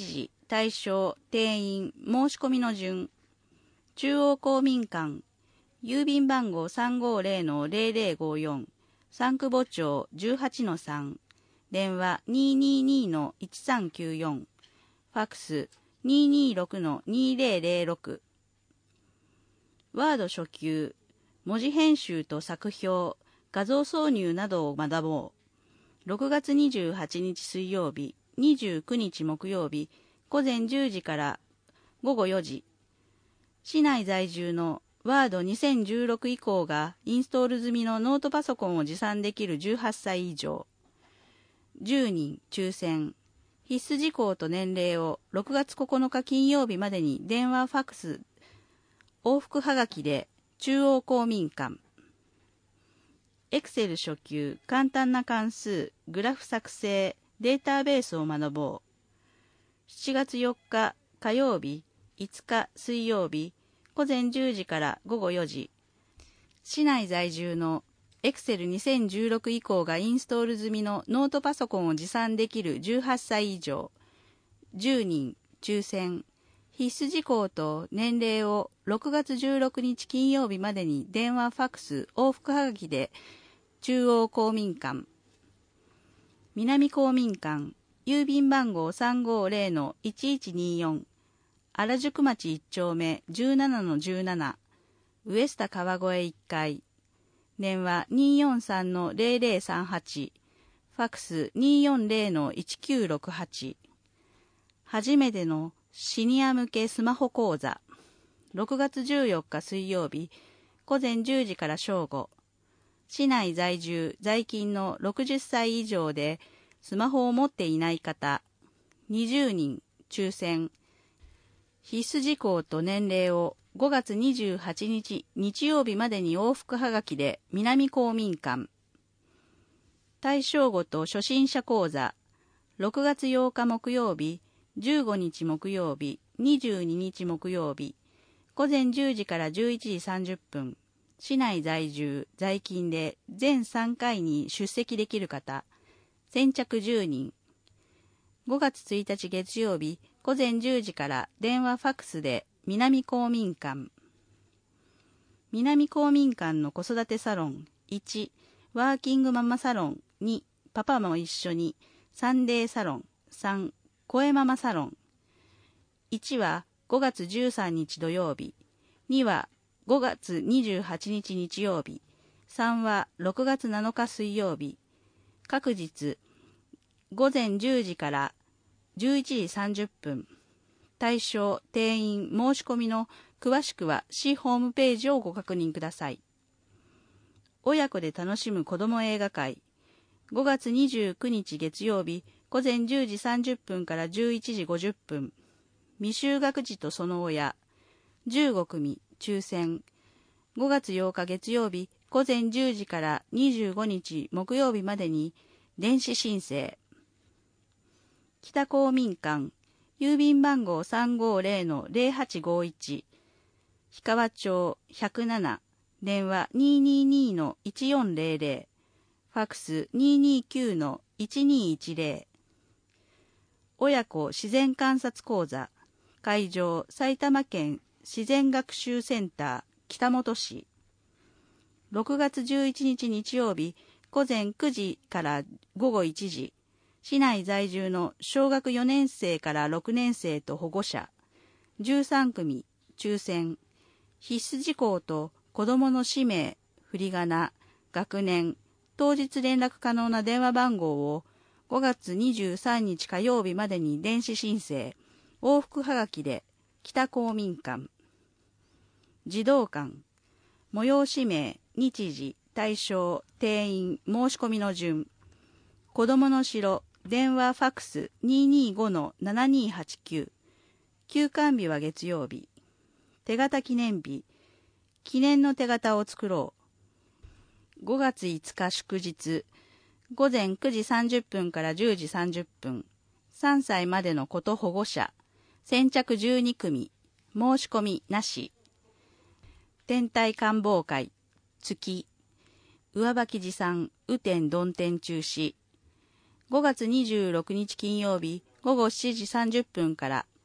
対象、定員、申し込みの順。中央公民館、郵便番号 さんごゼロのゼロゼロごよん、三久保町 じゅうはちのさん、電話 にーにーにーのいちさんきゅうよん、ファックス にーにーろくのにゼロゼロろく。ワード初級、文字編集と作表、画像挿入などを学ぼう。ろくがつにじゅうはちにち水曜日、にじゅうくにち木曜日、午前じゅうじからごごよじ。市内在住のワードにせんじゅうろく以降がインストール済みのノートパソコンを持参できるじゅうはっさい以上。じゅうにん抽選。必須事項と年齢をろくがつここのか金曜日までに電話ファックス往復はがきで中央公民館。エクセル初級、簡単な関数、グラフ作成、データベースを学ぼう。しちがつよっか火曜日、いつか水曜日、午前じゅうじからごごよじ。市内在住のエクセルにせんじゅうろく以降がインストール済みのノートパソコンを持参できるじゅうはっさい以上。じゅうにん抽選。必須事項と年齢をろくがつじゅうろくにち金曜日までに電話ファックス往復はがきで中央公民館。南公民館、郵便番号 さんごゼロのいちいちによん、原宿町いっちょうめ じゅうななのじゅうなな、ウエスタ川越いっかい、電話 にーよんさんのゼロゼロさんはち、ファックス にーよんゼロのいちきゅうろくはち。初めてのシニア向けスマホ講座。ろくがつじゅうよっか水曜日、午前じゅうじから正午。市内在住、在勤のろくじゅっさい以上で、スマホを持っていない方、にじゅうにん抽選。必須事項と年齢をごがつにじゅうはちにち日曜日までに往復はがきで南公民館。対象ごと初心者講座。ろくがつようか木曜日、じゅうごにち木曜日、にじゅうににち木曜日、午前じゅうじからじゅういちじさんじゅっぷん。市内在住、在勤で全さんかいに出席できる方、先着じゅうにん。ごがつついたち月曜日、午前じゅうじから電話ファックスで南公民館。南公民館の子育てサロン。いち、ワーキングママサロン。に、パパも一緒にサンデーサロン。さん、声ママサロン。いちはごがつじゅうさんにち土曜日。にはごがつにじゅうはちにち日曜日。さんはろくがつなのか水曜日。各日、午前じゅうじからじゅういちじさんじゅっぷん。対象、定員、申し込みの詳しくは市ホームページをご確認ください。親子で楽しむ子ども映画会。ごがつにじゅうくにち月曜日、午前じゅうじさんじゅっぷんからじゅういちじごじゅっぷん。未就学児とその親。じゅうごくみ抽選。ごがつようか月曜日、午前じゅうじからにじゅうごにち木曜日までに電子申請。北公民館、郵便番号 さんごゼロのゼロはちごいち、氷川町ひゃくなな、電話 にーにーにーのいちよんゼロゼロ、ファックス にーにーきゅうのいちにーいちゼロ。親子自然観察講座。会場、埼玉県自然学習センター北本市。ろくがつじゅういちにち日曜日、午前くじからごごいちじ。市内在住の小学よねんせいからろくねんせいと保護者。じゅうさんくみ抽選。必須事項と子どもの氏名、振り仮名、学年、当日連絡可能な電話番号をごがつにじゅうさんにち火曜日までに電子申請。往復はがきで北公民館。児童館。催し名、日時、対象、定員、申し込みの順。子どもの城、電話ファックス にーにーごのななにーはちきゅう。休館日は月曜日。手形記念日。記念の手形を作ろう。ごがついつか祝日。午前くじさんじゅっぷんからじゅうじさんじゅっぷん。さんさいまでの子と保護者。先着じゅうにくみ。申し込みなし。天体観望会。月。上履き持参。雨天曇天中止。ごがつにじゅうろくにち金曜日、ごごしちじさんじゅっぷんから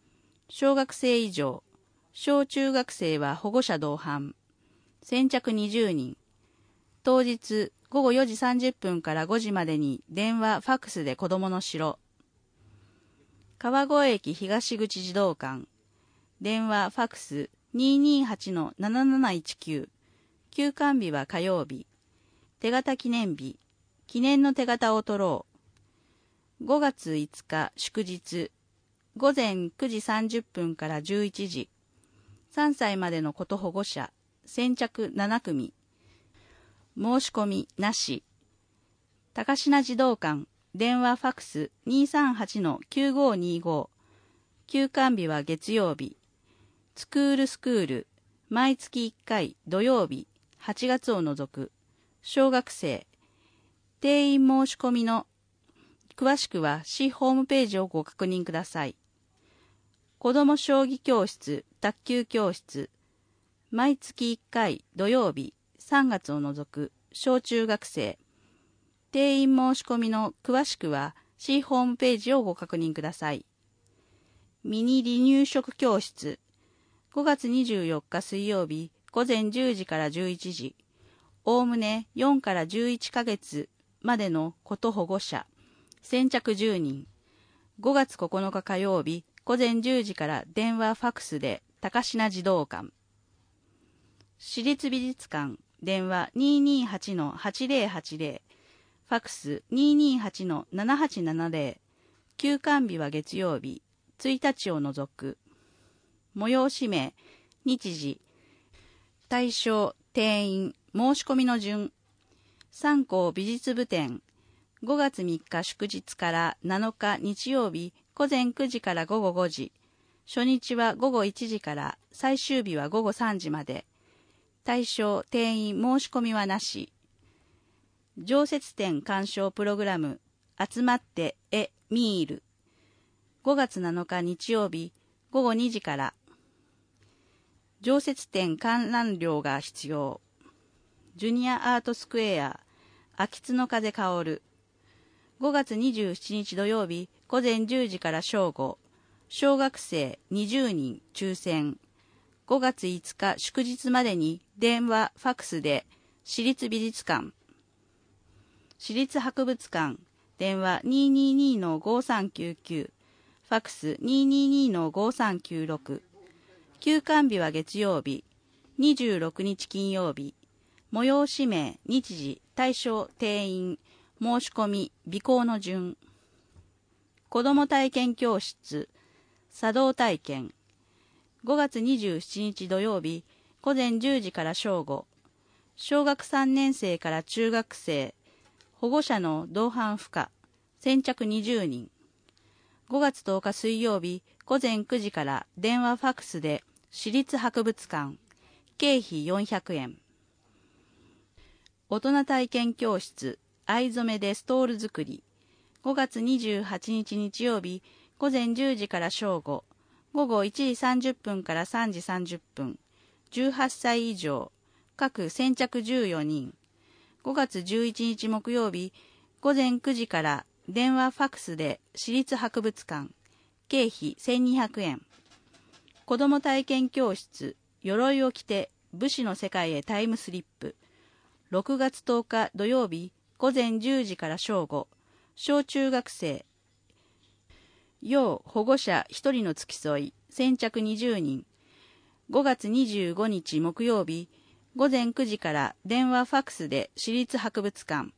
小学生以上、小中学生は保護者同伴。先着にじゅうにん。当日ごごよじさんじゅっぷんからごじまでに電話、ファックスで子供の城。川越駅東口児童館。電話、ファックス にーにーはちのなななないちきゅう。休館日は火曜日。手形記念日。記念の手形を取ろう。ごがついつか祝日。ごぜんくじさんじゅっぷんからじゅういちじ。さんさいまでのこと保護者。先着ななくみ。申し込みなし。高階児童館。電話ファックス にーさんはちのきゅうごにーご。休館日は月曜日。スクールスクール。毎月いっかい土曜日。はちがつを除く。小学生。定員申し込みの詳しくは市ホームページをご確認ください。子ども将棋教室、卓球教室。毎月いっかい土曜日。さんがつを除く。小中学生。定員申し込みの詳しくは市ホームページをご確認ください。ミニ離乳食教室。ごがつにじゅうよっか水曜日ごぜんじゅうじからじゅういちじ。おおむねよんからじゅういちかげつまでのこと保護者。先着じゅうにん。ごがつここのか火曜日ごぜんじゅうじから電話ファックスで高階児童館。市立美術館。電話 にーにーはちのはちぜろはちぜろ。ファックス にーにーはちのななはちななぜろ。休館日は月曜日。ついたちを除く。催し名、日時、対象、定員、申し込みの順。三校美術部展。ごがつみっか祝日からなのか日曜日ごぜんくじからごごごじ。初日はごごいちじから最終日はごごさんじまで。対象、定員、申し込みはなし。常設展鑑賞プログラム。集まって絵見る。ごがつなのか日曜日ごごにじから。常設展観覧料が必要。ジュニアアートスクエア。秋津の風薫る。ごがつにじゅうしちにち土曜日ごぜんじゅうじから正午。小学生にじゅうにん抽選。ごがついつか祝日までに電話、ファックスで市立美術館。市立博物館。電話 にーにーにーのごさんきゅうきゅう。ファックス にーにーにーのごさんきゅうろく。休館日は月曜日。にじゅうろくにち金曜日。催し名、日時、対象、定員、申し込み、備考の順。子ども体験教室、茶道体験。ごがつにじゅうしちにち土曜日、ごぜんじゅうじから正午。小学さんねんせいから中学生、保護者の同伴不可。先着にじゅうにん。ごがつとおか水曜日、ごぜんくじから電話ファックスで市立博物館。経費よんひゃくえん。大人体験教室、藍染めでストール作り。ごがつにじゅうはちにち日曜日、ごぜんじゅうじから正午。ごごいちじさんじゅっぷんからさんじさんじゅっぷん。じゅうはっさい以上。各先着じゅうよにん。ごがつじゅういちにち木曜日、ごぜんくじから電話ファックスで市立博物館。経費せんにひゃくえん。子ども体験教室、鎧を着て武士の世界へタイムスリップ。ろくがつとおか土曜日、ごぜんじゅうじから正午。小中学生。要保護者ひとりの付き添い。先着にじゅうにん。ごがつにじゅうごにち木曜日、ごぜんくじから電話ファックスで市立博物館。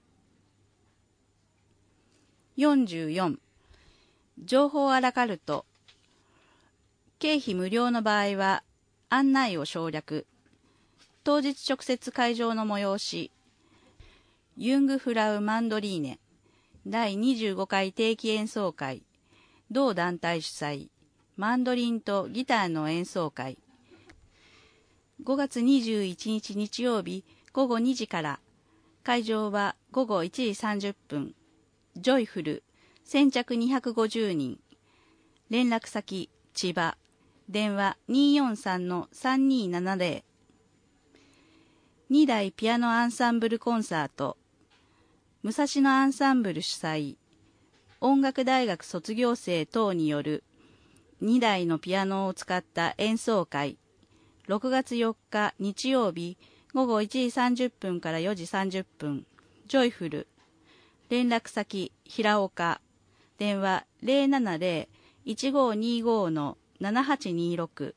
よんじゅうよん。情報アラカルト。経費無料の場合は案内を省略。当日直接会場の催し。ユングフラウ・マンドリーネだいにじゅうごかい定期演奏会。同団体主催。マンドリンとギターの演奏会。ごがつにじゅういちにち日曜日ごごにじから。会場はごごいちじさんじゅっぷん。ジョイフル。先着にひゃくごじゅうにん。連絡先、千葉。電話 にーよんさんのさんにーななぜろ。にだいピアノアンサンブルコンサート。武蔵野アンサンブル主催。音楽大学卒業生等によるにだいのピアノを使った演奏会。ろくがつよっか日曜日ごごいちじさんじゅっぷんからよじさんじゅっぷん。ジョイフル。連絡先平岡。電話 ゼロななゼロ いちごにご ななはちにろく。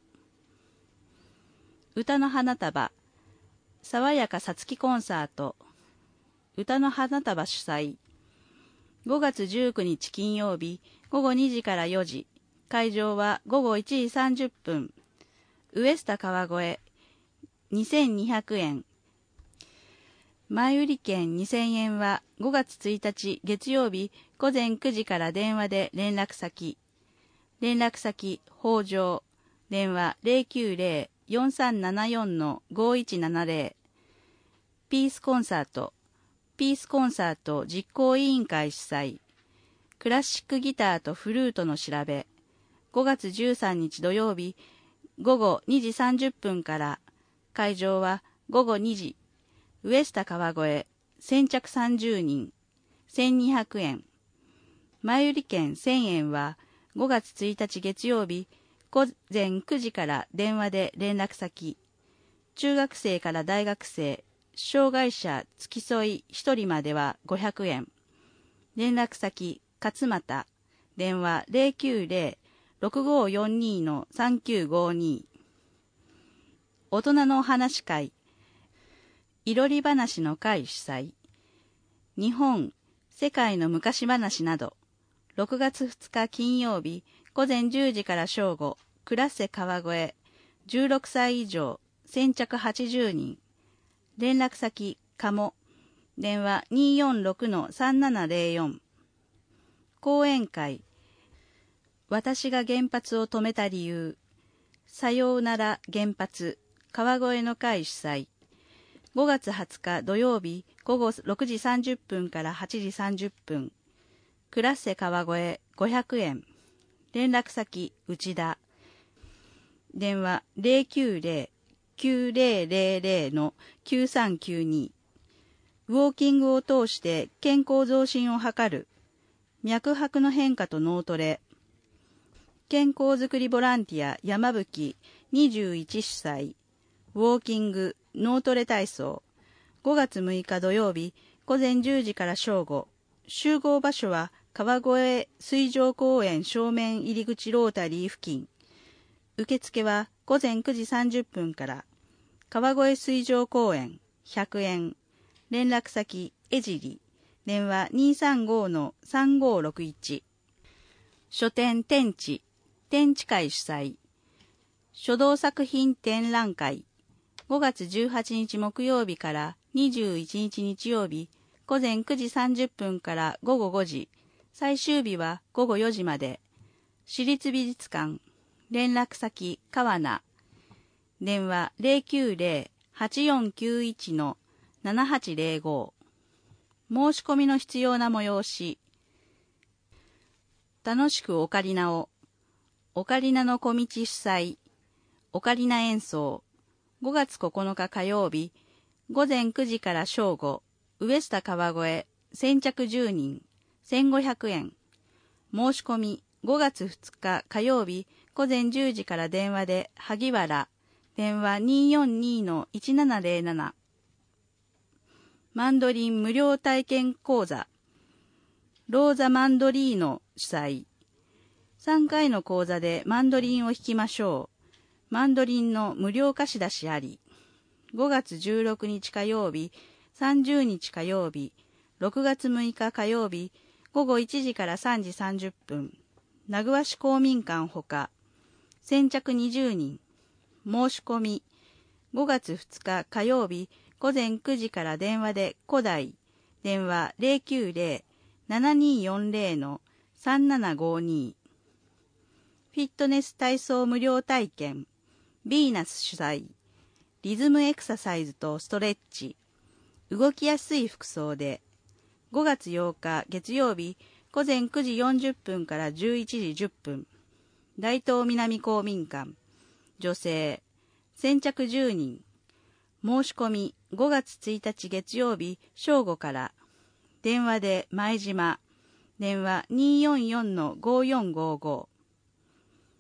歌の花束。爽やかさつきコンサート。歌の花束主催。ごがつじゅうくにち金曜日ごごにじからよじ。会場はごごいちじさんじゅっぷん。ウエスタ川越にせんにひゃくえん。前売り券にせんえんはごがつついたち月曜日ごぜんくじから電話で連絡先。連絡先北条。電話 ゼロきゅうゼロ よんさんななよん ごいちななゼロ。ピースコンサート。ピースコンサート実行委員会主催。クラシックギターとフルートの調べ。ごがつじゅうさんにち土曜日ごごにじさんじゅっぷんから。会場はごごにじ。ウエスタ川越。先着さんじゅうにん。せんにひゃくえん。前売り券せんえんはごがつついたち月曜日ごぜんくじから電話で連絡先。中学生から大学生、障害者付き添いひとりまではごひゃくえん。連絡先勝又。電話 ゼロきゅうゼロ ろくごよんに さんきゅうごに。大人のお話会。いろり話の会主催。日本、世界の昔話など。ろくがつふつか金曜日ごぜんじゅうじから正午。クラッセ川越。じゅうろくさい以上。先着はちじゅうにん。連絡先鴨。電話 にーよんろく さんななゼロよん。講演会。私が原発を止めた理由。さようなら原発。川越の会主催。ごがつはつか土曜日ごごろくじさんじゅっぷんからはちじさんじゅっぷん。クラッセ川越ごひゃくえん。連絡先内田。電話 ゼロきゅうゼロ きゅうゼロゼロゼロ きゅうさんきゅうに。ウォーキングを通して健康増進を図る。脈拍の変化と脳トレ。健康づくりボランティア山吹にじゅういち主催。ウォーキング脳トレ体操。ごがつむいか土曜日ごぜんじゅうじから正午。集合場所は川越水上公園正面入り口ロータリー付近。受付はごぜんくじさんじゅっぷんから。川越水上公園ひゃくえん。連絡先江尻。電話 にーさんご さんごろくいち。書店天地。天地会主催。書道作品展覧会。ごがつじゅうはちにち木曜日からにじゅういちにち日曜日ごぜんくじさんじゅっぷんからごごごじ。最終日はごごよじまで。市立美術館。連絡先川名。電話 ゼロきゅうゼロ はちよんきゅういち ななはちゼロご。申し込みの必要な催し。楽しくオカリナを。オカリナの小道主催。オカリナ演奏。ごがつここのか火曜日ごぜんくじから正午。ウエスタ川越。先着じゅうにん。せんごひゃくえん。申し込みごがつふつか火曜日ごぜんじゅうじから電話で萩原。電話 にーよんに いちななゼロなな。マンドリン無料体験講座。ローザマンドリーノ主催。さんかいの講座でマンドリンを弾きましょう。マンドリンの無料貸し出しあり。ごがつじゅうろくにち火曜日、さんじゅうにち火曜日、ろくがつむいか火曜日、ごごいちじからさんじさんじゅっぷん。名古屋市公民館ほか。先着にじゅうにん。申し込み。ごがつふつか火曜日、ごぜんくじから電話で古代。電話 ゼロきゅうゼロ ななによんゼロ さんななごに。フィットネス体操無料体験。ヴィーナス主催。リズムエクササイズとストレッチ。動きやすい服装で。ごがつようか月曜日ごぜんくじよんじゅっぷんからじゅういちじじゅっぷん。大東南公民館。女性。先着じゅうにん。申し込みごがつついたち月曜日正午から。電話で前島。電話 にーよんよん ごよんごご。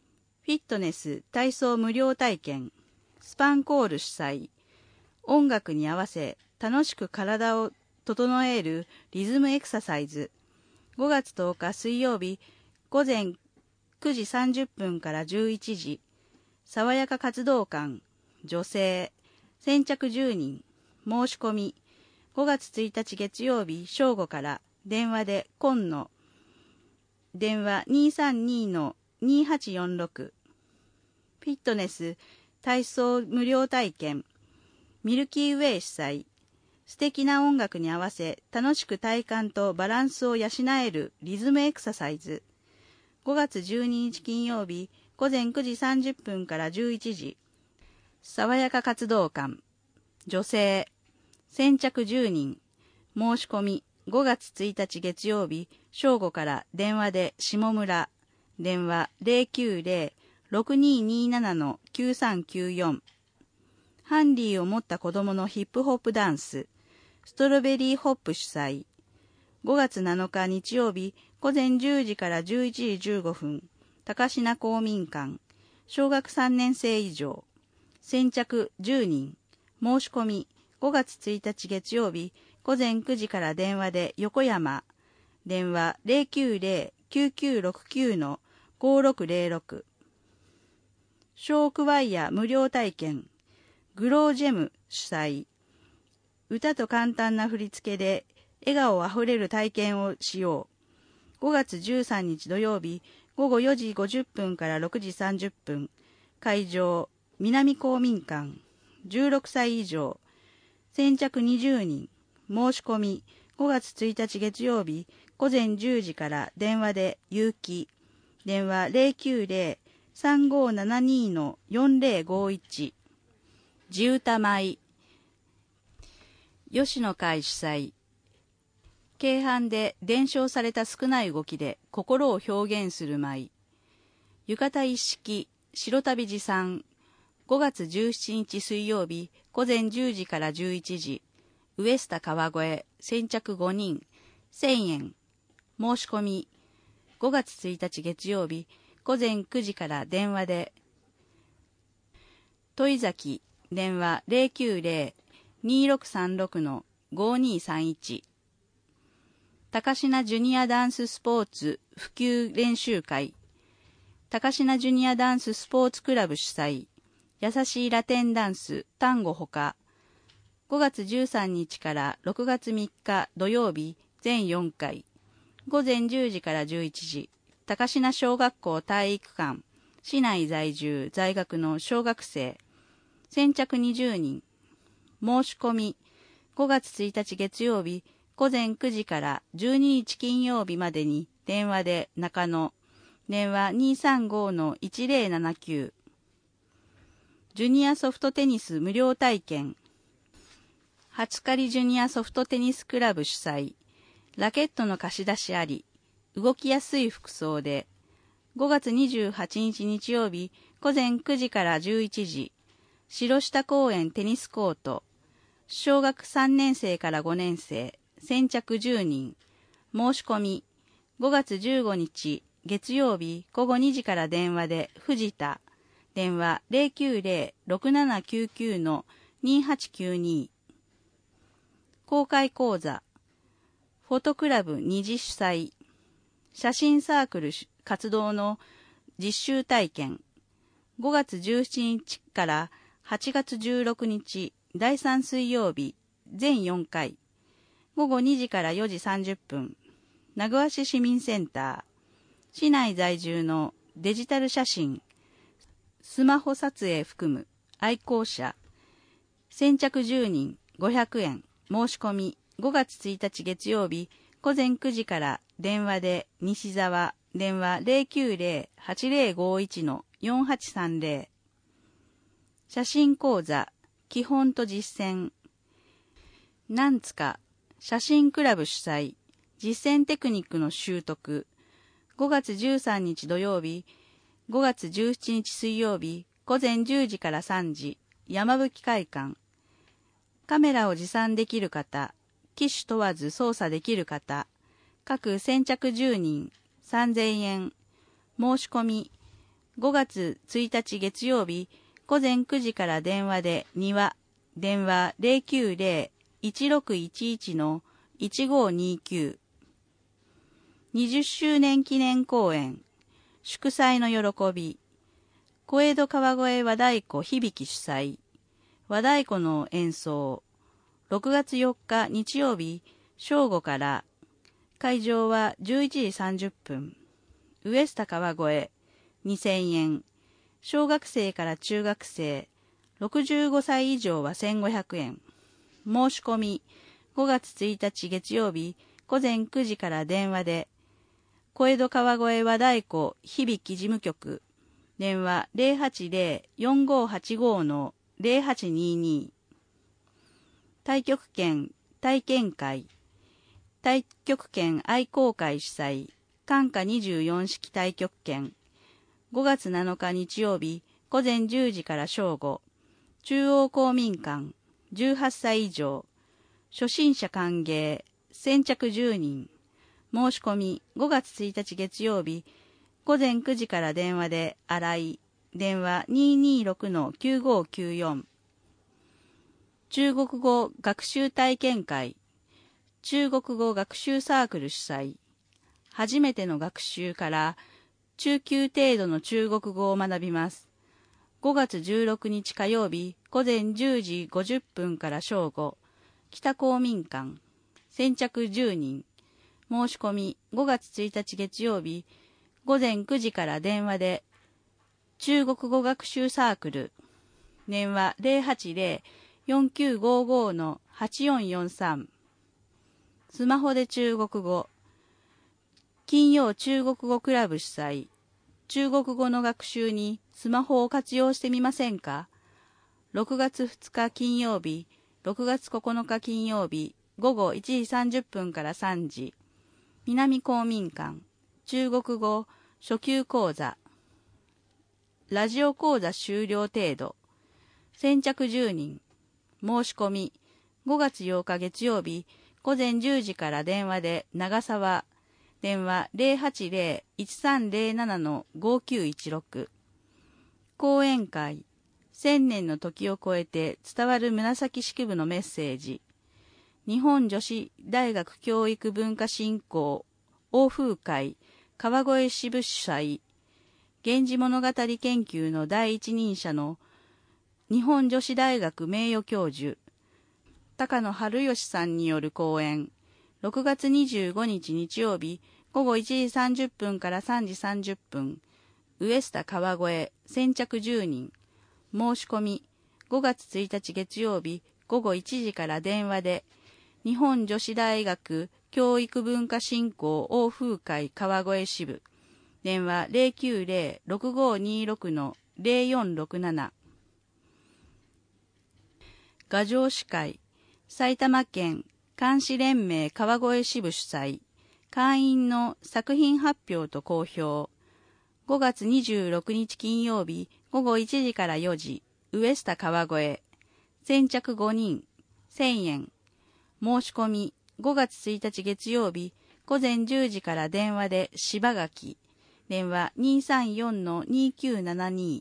フィットネス体操無料体験、スパンコール主催、音楽に合わせ楽しく体を整えるリズムエクササイズ。ごがつとおか水曜日午前くじさんじゅっぷんからじゅういちじ、爽やか活動館、女性、先着じゅうにん、申し込み、ごがつついたち月曜日正午から電話で今野、電話 にーさんにーのにーはちよんろく、フィットネス体操無料体験、ミルキーウェイ主催、素敵な音楽に合わせ楽しく体幹とバランスを養えるリズムエクササイズ。ごがつじゅうににち金曜日午前くじさんじゅっぷんからじゅういちじ、爽やか活動館、女性、先着じゅうにん、申し込みごがつついたち月曜日正午から電話で下村、電話 ゼロきゅうゼロ ろくにーにーななのきゅうさんきゅうよん、ハンディを持った子供のヒップホップダンス、ストロベリーホップ主催、ごがつなのか日曜日午前じゅうじからじゅういちじじゅうごふん、高階公民館、小学さんねん生以上、先着じゅうにん、申し込みごがつついたち月曜日午前くじから電話で横山、電話 ゼロきゅうゼロ きゅうきゅうろくきゅうのごろくゼロろく、ショークワイヤー無料体験、グロージェム主催、歌と簡単な振り付けで笑顔あふれる体験をしよう。ごがつじゅうさんにち土曜日ごごよじごじゅっぷんからろくじさんじゅっぷん、会場南公民館、じゅうろくさい以上、先着にじゅうにん、申し込みごがつついたち月曜日午前じゅうじから電話で有機、電話 ゼロきゅうゼロ さんごーななにーのよんぜろごいち、地歌舞、吉野会主催、京阪で伝承された少ない動きで心を表現する舞、浴衣一式白旅持参、ごがつじゅうしちにち水曜日午前じゅうじからじゅういちじ、ウエスタ川越、先着ごにん、せんえん、申し込みごがつついたち月曜日午前くじから電話で、戸井崎、電話 ゼロきゅうゼロ にーろくさんろくのごにーさんいち、高階ジュニアダンススポーツ普及練習会、高階ジュニアダンススポーツクラブ主催、優しいラテンダンス単語ほか、ごがつじゅうさんにちからろくがつみっか土曜日全よんかい、午前じゅうじからじゅういちじ、高階小学校体育館、市内在住在学の小学生、先着にじゅうにん、申し込みごがつついたち月曜日午前くじからじゅうににち金曜日までに電話で中野、電話 にーさんごのいちぜろななきゅう、ジュニアソフトテニス無料体験、はちかりジュニアソフトテニスクラブ主催、ラケットの貸し出しあり、動きやすい服装で、ごがつにじゅうはちにち日曜日午前くじからじゅういちじ、白下公園テニスコート、小学さんねん生からごねん生、先着じゅうにん、申し込みごがつじゅうごにち月曜日ごごにじから電話で藤田、電話 ゼロきゅうゼロ ろくななきゅうきゅうのにーはちきゅうに、公開講座、フォトクラブ二次主催、写真サークル活動の実習体験、ごがつじゅうしちにちからはちがつじゅうろくにちだいさん水曜日全よんかい、ごごにじからよじさんじゅっぷん、名古屋市市民センター、市内在住のデジタル写真、スマホ撮影含む愛好者、先着じゅうにんごひゃくえん、申し込みごがつついたち月曜日午前くじから電話で西沢、電話 ゼロきゅうゼロ はちゼロごいちのよんはちさんゼロ、写真講座基本と実践、なんつか写真クラブ主催、実践テクニックの習得、ごがつじゅうさんにち土曜日ごがつじゅうしちにち水曜日午前じゅうじからさんじ、山吹会館、カメラを持参できる方、機種問わず操作できる方、各先着じゅうにんさんぜんえん、申し込みごがつついたち月曜日午前くじから電話でにわ、電話 ゼロきゅうゼロ いちろくいちいち のいちごにきゅう。にじゅっしゅうねん記念公演、祝祭の喜び、小江戸川越和太鼓響き主催、和太鼓の演奏、ろくがつよっか日曜日正午から、会場はじゅういちじさんじゅっぷん、ウエスタ川越にせんえん、小学生から中学生、ろくじゅうごさい以上はせんごひゃくえん。申し込み、ごがつついたち月曜日午前くじから電話で、小江戸川越和太鼓響き事務局、電話 ゼロはちゼロ よんごはちご のゼロはちにに。太極拳体験会、太極拳愛好会主催、冠夏にじゅうよん式太極拳、ごがつなのか日曜日午前じゅうじから正午、中央公民館、じゅうはっさい以上、初心者歓迎、先着じゅうにん、申し込みごがつついたち月曜日午前くじから電話で新井、電話 にーにーろくのきゅうごきゅうよん。中国語学習体験会、中国語学習サークル主催、初めての学習から中級程度の中国語を学びます。ごがつじゅうろくにち火曜日午前じゅうじごじゅっぷんから正午、北公民館、先着じゅうにん、申し込みごがつついたち月曜日午前くじから電話で、中国語学習サークル、電話 ゼロはちゼロ よんきゅうごご のはちよんよんさん。スマホで中国語、金曜中国語クラブ主催、中国語の学習にスマホを活用してみませんか？ろくがつふつか金曜日、ろくがつここのか金曜日、午後いちじさんじゅっぷんからさんじ、南公民館、中国語初級講座、ラジオ講座終了程度、先着じゅうにん、申し込みごがつようか月曜日午前じゅうじから電話で長沢、電話 ゼロはちゼロ いちさんゼロななのごきゅういちろく。講演会、千年の時を超えて伝わる紫式部のメッセージ、日本女子大学教育文化振興欧風会川越支部主催、源氏物語研究の第一人者の日本女子大学名誉教授高野春義さんによる講演、ろくがつにじゅうごにち日曜日午後いちじさんじゅっぷんからさんじさんじゅっぷん、ウエスタ川越、先着じゅうにん、申し込みごがつついたち月曜日午後いちじから電話で、日本女子大学教育文化振興欧風会川越支部、電話 ゼロきゅうゼロ ろくごにろくのゼロよんろくなな。画上司会、埼玉県監視連盟川越支部主催、会員の作品発表と公表、ごがつにじゅうろくにち金曜日午後いちじからよじ、ウエスタ川越、先着ごにん、せんえん、申し込みごがつついたち月曜日午前じゅうじから電話で柴垣、電話 にーさんよんのにきゅうななに。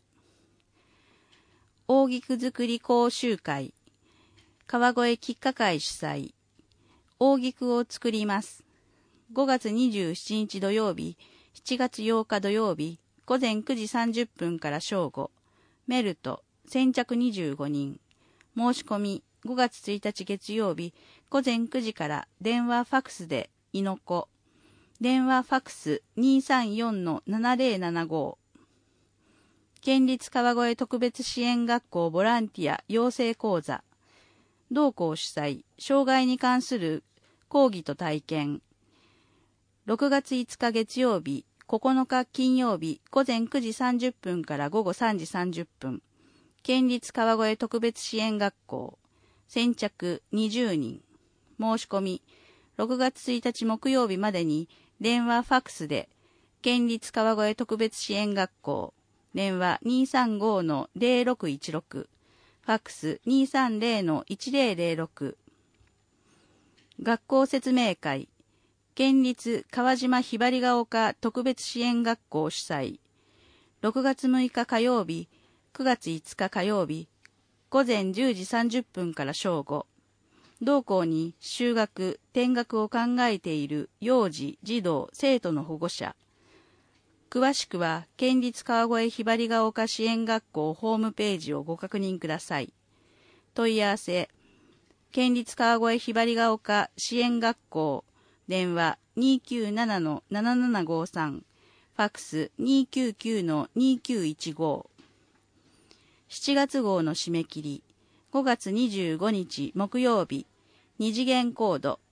大菊作り講習会、川越菊花会主催、大菊を作ります。ごがつにじゅうしちにち土曜日、しちがつようか土曜日、午前くじさんじゅっぷんから正午、メルト、先着にじゅうごにん、申し込みごがつついたち月曜日、午前くじから電話ファクスでいのこ、電話ファクス にーさんよんのななゼロななご。県立川越特別支援学校ボランティア養成講座、同校主催、障害に関する講義と体験、ろくがついつか月曜日、ここのか金曜日、午前くじさんじゅっぷんから午後さんじさんじゅっぷん、県立川越特別支援学校、先着にじゅうにん、申し込み、ろくがつついたち木曜日までに電話ファクスで、県立川越特別支援学校、電話 にーさんごのゼロろくいちろく、ファックス にーさんゼロのいちゼロゼロろく。学校説明会、県立川島ひばりが丘特別支援学校主催、 ろくがつむいか火曜日、くがついつか火曜日、午前じゅうじさんじゅっぷんから正午。同校に就学、転学を考えている幼児、児童、生徒の保護者。詳しくは、県立川越ひばりが丘支援学校ホームページをご確認ください。問い合わせ、県立川越ひばりが丘支援学校、電話 にーきゅうななのななななごさん、ファックス にーきゅうきゅうのにーきゅういちご。しちがつ号の締め切り、ごがつにじゅうごにち木曜日、二次元コード